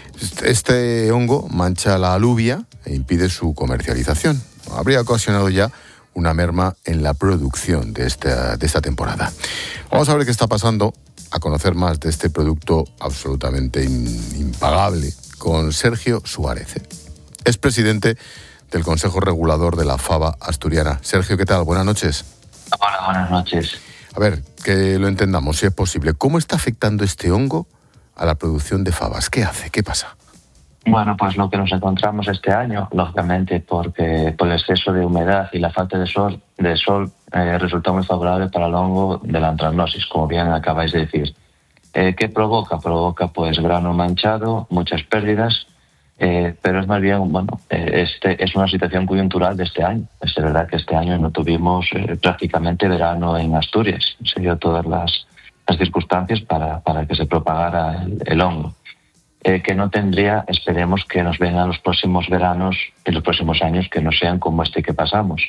Este hongo mancha la alubia e impide su comercialización. Habría ocasionado ya una merma en la producción de esta, de esta temporada. Vamos a ver qué está pasando, a conocer más de este producto absolutamente in, impagable, con Sergio Suárez. Es presidente del Consejo Regulador de la fava asturiana. Sergio, ¿qué tal? Buenas noches. Hola, buenas noches. A ver, que lo entendamos, si es posible. ¿Cómo está afectando este hongo a la producción de fabas? ¿Qué hace? ¿Qué pasa? Bueno, pues lo que nos encontramos este año, lógicamente, porque por el exceso de humedad y la falta de sol, de sol eh, resulta muy favorable para el hongo de la antracnosis, como bien acabáis de decir. Eh, ¿Qué provoca? Provoca pues grano manchado, muchas pérdidas, eh, pero es más bien, bueno, eh, este es una situación coyuntural de este año. Es verdad que este año no tuvimos eh, prácticamente verano en Asturias, se dio todas las, las circunstancias para, para que se propagara el, el hongo. Eh, que no tendría, esperemos que nos vengan los próximos veranos y los próximos años que no sean como este que pasamos.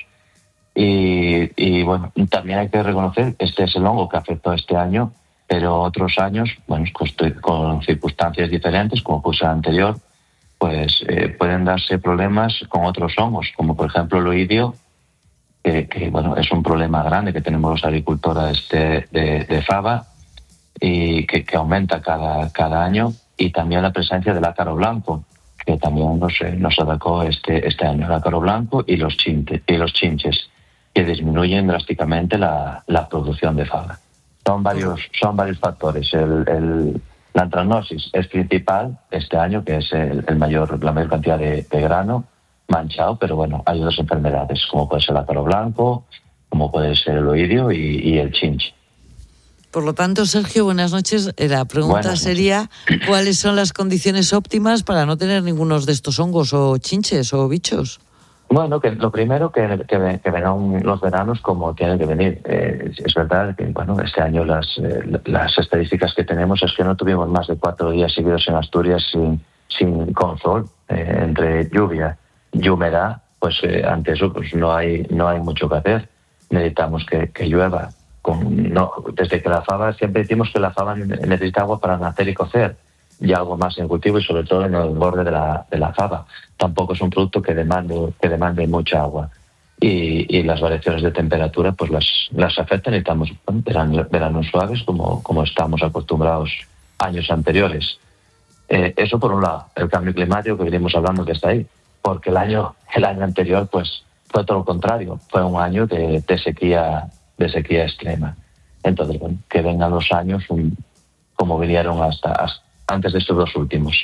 Y, y bueno, también hay que reconocer que este es el hongo que afectó este año, pero otros años, bueno, con, con circunstancias diferentes, como puse anterior, pues eh, pueden darse problemas con otros hongos, como por ejemplo el oidio, que, que bueno, es un problema grande que tenemos los agricultores de, de, de faba y que, que aumenta cada, cada año, y también la presencia del ácaro blanco, que también nos, nos atacó este, este año, el ácaro blanco y los, chinte, y los chinches, que disminuyen drásticamente la, la producción de faba. Son varios, son varios factores. El, el, la antracnosis es principal este año, que es el, el mayor, la mayor cantidad de, de grano manchado, pero bueno, hay otras enfermedades, como puede ser el ácaro blanco, como puede ser el oidio y, y el chinche. Por lo tanto, Sergio, buenas noches. La pregunta buenas sería, noches. ¿Cuáles son las condiciones óptimas para no tener ninguno de estos hongos o chinches o bichos? Bueno, que lo primero que, que, que vengan los veranos como tienen que venir. Eh, es verdad que bueno, este año las, eh, las estadísticas que tenemos es que no tuvimos más de cuatro días seguidos en Asturias sin, sin con sol, eh, entre lluvia y humedad. Pues eh, ante eso pues no hay no hay mucho que hacer. Necesitamos que, que llueva. Con, no, desde que la faba, siempre decimos que la faba necesita agua para nacer y cocer, y algo más en cultivo y sobre todo en el borde de la, de la faba. Tampoco es un producto que demande, que demande mucha agua. Y, y las variaciones de temperatura pues las, las afectan y estamos en veranos, veranos suaves como, como estamos acostumbrados años anteriores. Eh, eso por un lado, el cambio climático que venimos hablando que está ahí, porque el año, el año anterior pues fue todo lo contrario, fue un año de, de sequía de sequía extrema. Entonces, bueno, que vengan los años un, como vinieron hasta, hasta antes de estos dos últimos.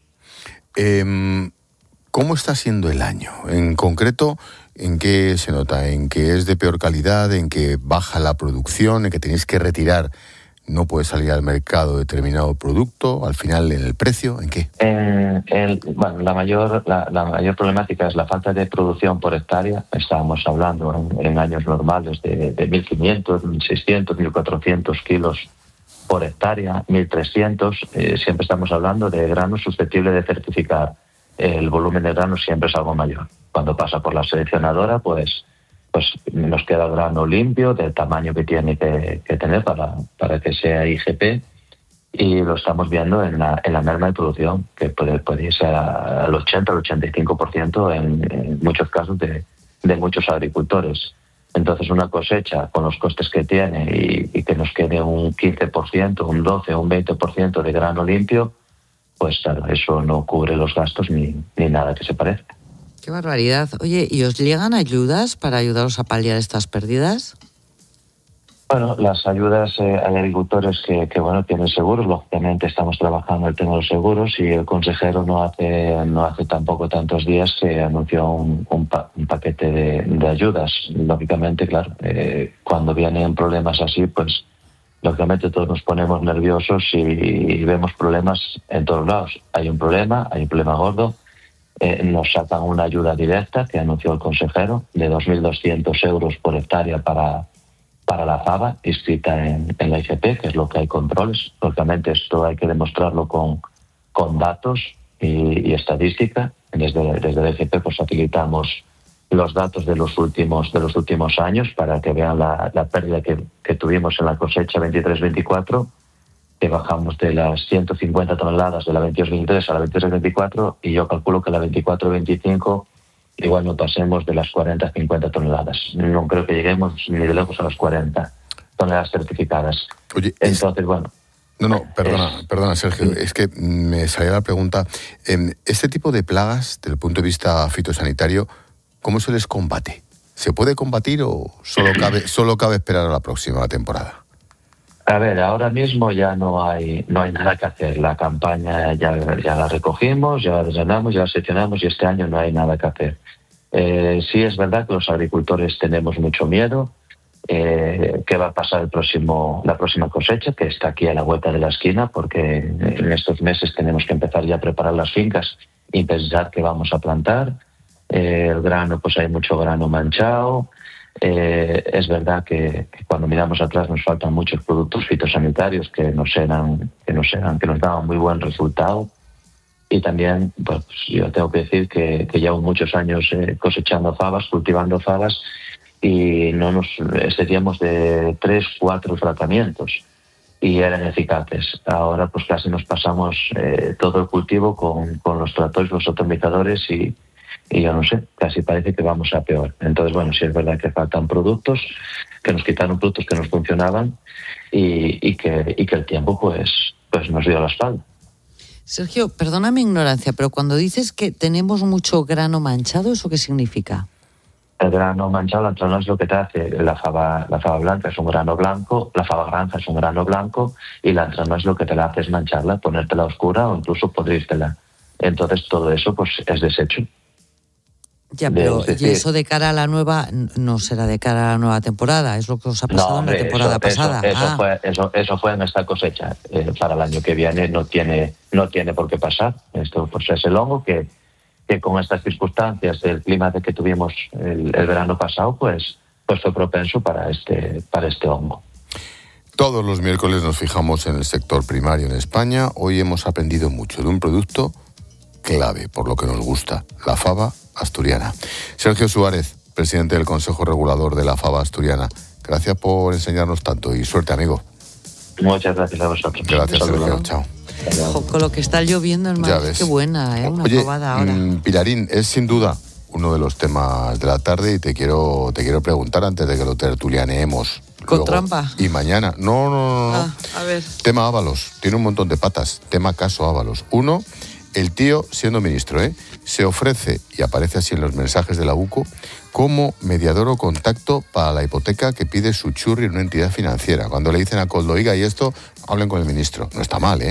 Eh, ¿Cómo está siendo el año? En concreto, ¿en qué se nota? ¿En que es de peor calidad? ¿En que baja la producción? ¿En que tenéis que retirar? ¿No puede salir al mercado determinado producto? ¿Al final en el precio? ¿En qué? Eh, el, bueno, la mayor la, la mayor problemática es la falta de producción por hectárea. Estábamos hablando en, en años normales de, de mil quinientos, mil seiscientos, mil cuatrocientos kilos por hectárea, mil trescientos. Eh, siempre estamos hablando de grano susceptible de certificar. El volumen de grano siempre es algo mayor. Cuando pasa por la seleccionadora, pues pues nos queda grano limpio del tamaño que tiene que, que tener para, para que sea I G P, y lo estamos viendo en la, en la merma de producción, que puede, puede irse al ochenta, al ochenta y cinco por ciento en, en muchos casos de, de muchos agricultores. Entonces una cosecha con los costes que tiene y, y que nos quede un quince por ciento, un doce por ciento, un veinte por ciento de grano limpio, pues claro, eso no cubre los gastos ni, ni nada que se parezca. Qué barbaridad. Oye, ¿y os llegan ayudas para ayudaros a paliar estas pérdidas? Bueno, las ayudas, eh, hay agricultores que, que bueno, tienen seguros. Lógicamente estamos trabajando el tema de los seguros, y el consejero no hace no hace tampoco tantos días que anunció un, un, pa, un paquete de, de ayudas. Lógicamente, claro, eh, cuando vienen problemas así, pues lógicamente todos nos ponemos nerviosos y, y vemos problemas en todos lados. Hay un problema, hay un problema gordo. Eh, nos sacan una ayuda directa que anunció el consejero de dos mil doscientos euros por hectárea para, para la faba inscrita en, en la I G P, que es lo que hay controles. Lógicamente esto hay que demostrarlo con, con datos y, y estadística. Desde, desde la I G P pues facilitamos los datos de los últimos de los últimos años para que vean la, la pérdida que, que tuvimos en la cosecha veintitrés veinticuatro, que bajamos de las ciento cincuenta toneladas de la veintidós veintitrés a la veintidós veinticuatro, y yo calculo que la veinticuatro veinticinco igual no pasemos de las cuarenta cincuenta toneladas. No creo que lleguemos ni de lejos a las cuarenta toneladas certificadas. Oye, entonces, es... bueno... No, no, perdona, es... perdona, Sergio, es que me salía la pregunta. Este tipo de plagas, desde el punto de vista fitosanitario, ¿cómo se les combate? ¿Se puede combatir o solo cabe, solo cabe esperar a la próxima temporada? A ver, ahora mismo ya no hay no hay nada que hacer. La campaña ya, ya la recogimos, ya la desgranamos, ya la seleccionamos, y este año no hay nada que hacer. Eh, sí es verdad que los agricultores tenemos mucho miedo. eh, qué va a pasar el próximo, la próxima cosecha, que está aquí a la vuelta de la esquina, porque en estos meses tenemos que empezar ya a preparar las fincas y pensar qué vamos a plantar. Eh, el grano, pues hay mucho grano manchado. Eh, es verdad que, que cuando miramos atrás nos faltan muchos productos fitosanitarios que nos eran, que nos eran, que nos daban muy buen resultado. Y también, pues yo tengo que decir que, que llevo muchos años eh, cosechando fabas, cultivando fabas, y no nos excedíamos de tres, cuatro tratamientos y eran eficaces. Ahora pues casi nos pasamos eh, todo el cultivo con, con los tractores, los atomizadores y, y yo no sé, casi parece que vamos a peor. Entonces, bueno, sí es verdad que faltan productos, que nos quitaron productos que nos funcionaban y, y, que, y que el tiempo pues, pues nos dio la espalda. Sergio, perdona mi ignorancia, pero cuando dices que tenemos mucho grano manchado, ¿eso qué significa? El grano manchado, la trona es lo que te hace. La fava, la fava blanca es un grano blanco, la fava granja es un grano blanco y la trona es lo que te la hace es mancharla, ponértela oscura o incluso podrírtela. Entonces todo eso pues es desecho. Ya, pero de, decir, y eso de cara a la nueva, no será de cara a la nueva temporada, es lo que os ha pasado no, hombre, en la temporada eso, pasada. Eso, eso, ah. fue, eso, eso fue en esta cosecha. Eh, para el año que viene no tiene, no tiene por qué pasar. Esto pues es el hongo que, que con estas circunstancias del clima de que tuvimos el, el verano pasado, pues, pues fue propenso para este, para este hongo. Todos los miércoles nos fijamos en el sector primario en España. Hoy hemos aprendido mucho de un producto clave, por lo que nos gusta, la fava asturiana. Sergio Suárez, presidente del Consejo Regulador de la fava asturiana. Gracias por enseñarnos tanto y suerte, amigo. Muchas gracias a vosotros. Gracias, Sergio. Chao. Ojo, con lo que está lloviendo en mar, qué buena, ¿eh? Una Oye, probada ahora. Mmm, Pilarín, es sin duda uno de los temas de la tarde y te quiero, te quiero preguntar antes de que lo tertulianeemos. ¿Con luego, trampa? Y mañana. No, no, no. no. Ah, a ver. Tema Ábalos. Tiene un montón de patas. Tema caso Ábalos. Uno, el tío, siendo ministro, ¿eh? se ofrece, y aparece así en los mensajes de la UCO, como mediador o contacto para la hipoteca que pide su churri en una entidad financiera. Cuando le dicen a Koldo, oiga, y esto, hablen con el ministro. No está mal, ¿eh?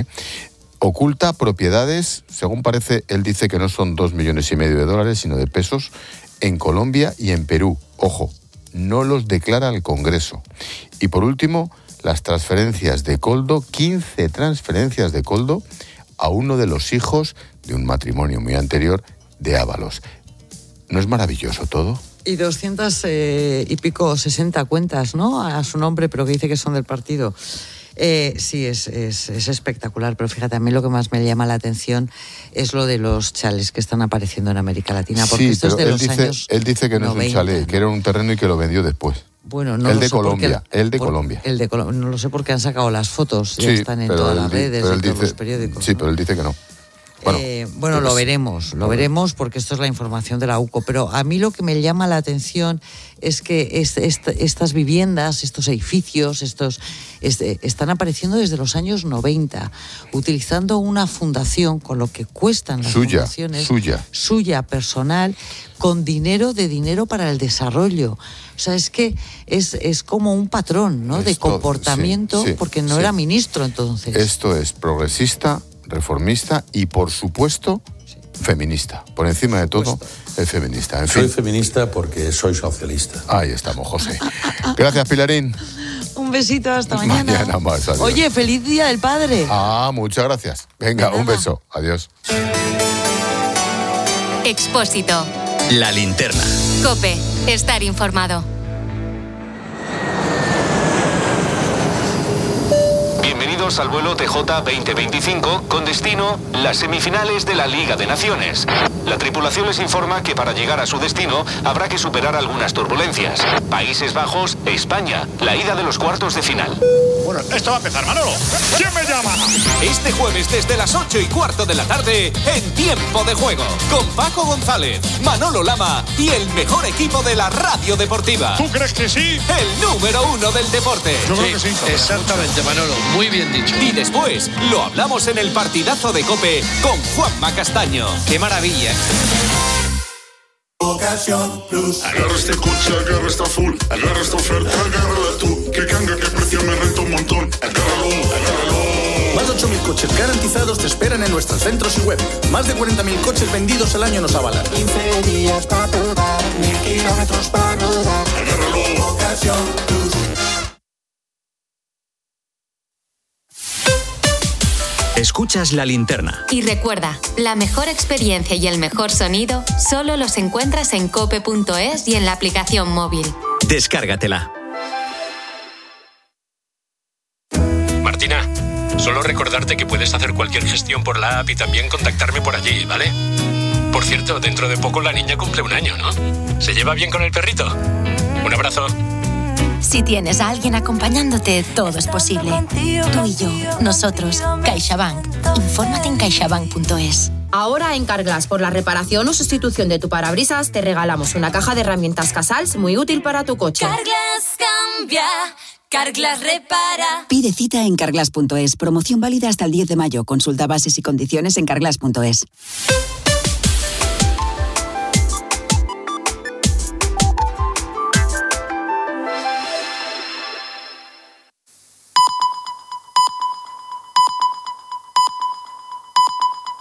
Oculta propiedades, según parece, él dice que no son dos millones y medio de dólares, sino de pesos, en Colombia y en Perú. Ojo, no los declara al Congreso. Y por último, las transferencias de Koldo, quince transferencias de Koldo, a uno de los hijos de un matrimonio muy anterior de Ábalos. ¿No es maravilloso todo? Y doscientas eh, y pico, sesenta cuentas, ¿no? A su nombre, pero que dice que son del partido. Eh, sí, es, es, es espectacular, pero fíjate, a mí lo que más me llama la atención es lo de los chales que están apareciendo en América Latina, porque sí, esto es de él los dice, años él dice que no noventa, es un chalet, ¿no? Que era un terreno y que lo vendió después. Bueno, no el lo de sé Colombia, porque, el de por, Colombia. El de Colombia, no lo sé porque han sacado las fotos, sí, ya están en todas las redes, en todos dice, los periódicos. Sí, ¿no? pero él dice que no. Bueno, eh, bueno lo veremos, lo veremos porque esto es la información de la UCO, pero a mí lo que me llama la atención es que es, est, estas viviendas, estos edificios, estos este, están apareciendo desde los años noventa, utilizando una fundación con lo que cuestan las suya, fundaciones, suya, suya personal, con dinero de dinero para el desarrollo. O sea, es que es, es como un patrón, ¿no? Esto, de comportamiento, sí, sí, porque no sí. era ministro entonces. Esto es progresista, reformista y, por supuesto, sí. feminista. Por encima de todo, es feminista. En soy fin. feminista porque soy socialista. Ahí estamos, José. Gracias, Pilarín. Un besito, hasta mañana. Mañana más, adiós. Oye, feliz Día del Padre. Ah, muchas gracias. Venga, un beso. Adiós. Expósito. La linterna. COPE. Estar informado. Bienvenidos al vuelo T J veinte veinticinco con destino las semifinales de la Liga de Naciones. La tripulación les informa que para llegar a su destino habrá que superar algunas turbulencias. Países Bajos, España, la ida de los cuartos de final. Bueno, esto va a empezar, Manolo. ¿Quién me llama? Este jueves desde las ocho y cuarto de la tarde, en Tiempo de Juego, con Paco González, Manolo Lama y el mejor equipo de la radio deportiva. ¿Tú crees que sí? El número uno del deporte. Yo creo que sí. Exactamente, Manolo. Muy bien dicho. Y después lo hablamos en el partidazo de COPE con Juanma Castaño. ¡Qué maravilla! Ocasión Plus. Agarra este coche, agarra esta full, agarra esta oferta, agárrala tú. Que canga, que precio me renta un montón. Agárralo, agárralo. Más de ocho mil coches garantizados te esperan en nuestros centros y web. Más de cuarenta mil coches vendidos al año nos avalan. quince días para probar, mil kilómetros para rodar. Agárralo. Ocasión Plus. Escuchas La Linterna. Y recuerda, la mejor experiencia y el mejor sonido solo los encuentras en cope punto es y en la aplicación móvil. Descárgatela. Martina, solo recordarte que puedes hacer cualquier gestión por la app y también contactarme por allí, ¿vale? Por cierto, dentro de poco la niña cumple un año, ¿no? ¿Se lleva bien con el perrito? Un abrazo. Si tienes a alguien acompañándote, todo es posible. Tú y yo, nosotros, CaixaBank. Infórmate en caixabank punto es. Ahora en Carglass, por la reparación o sustitución de tu parabrisas, te regalamos una caja de herramientas Casals muy útil para tu coche. Carglass cambia, Carglass repara. Pide cita en carglass punto es. Promoción válida hasta el diez de mayo. Consulta bases y condiciones en carglass punto es.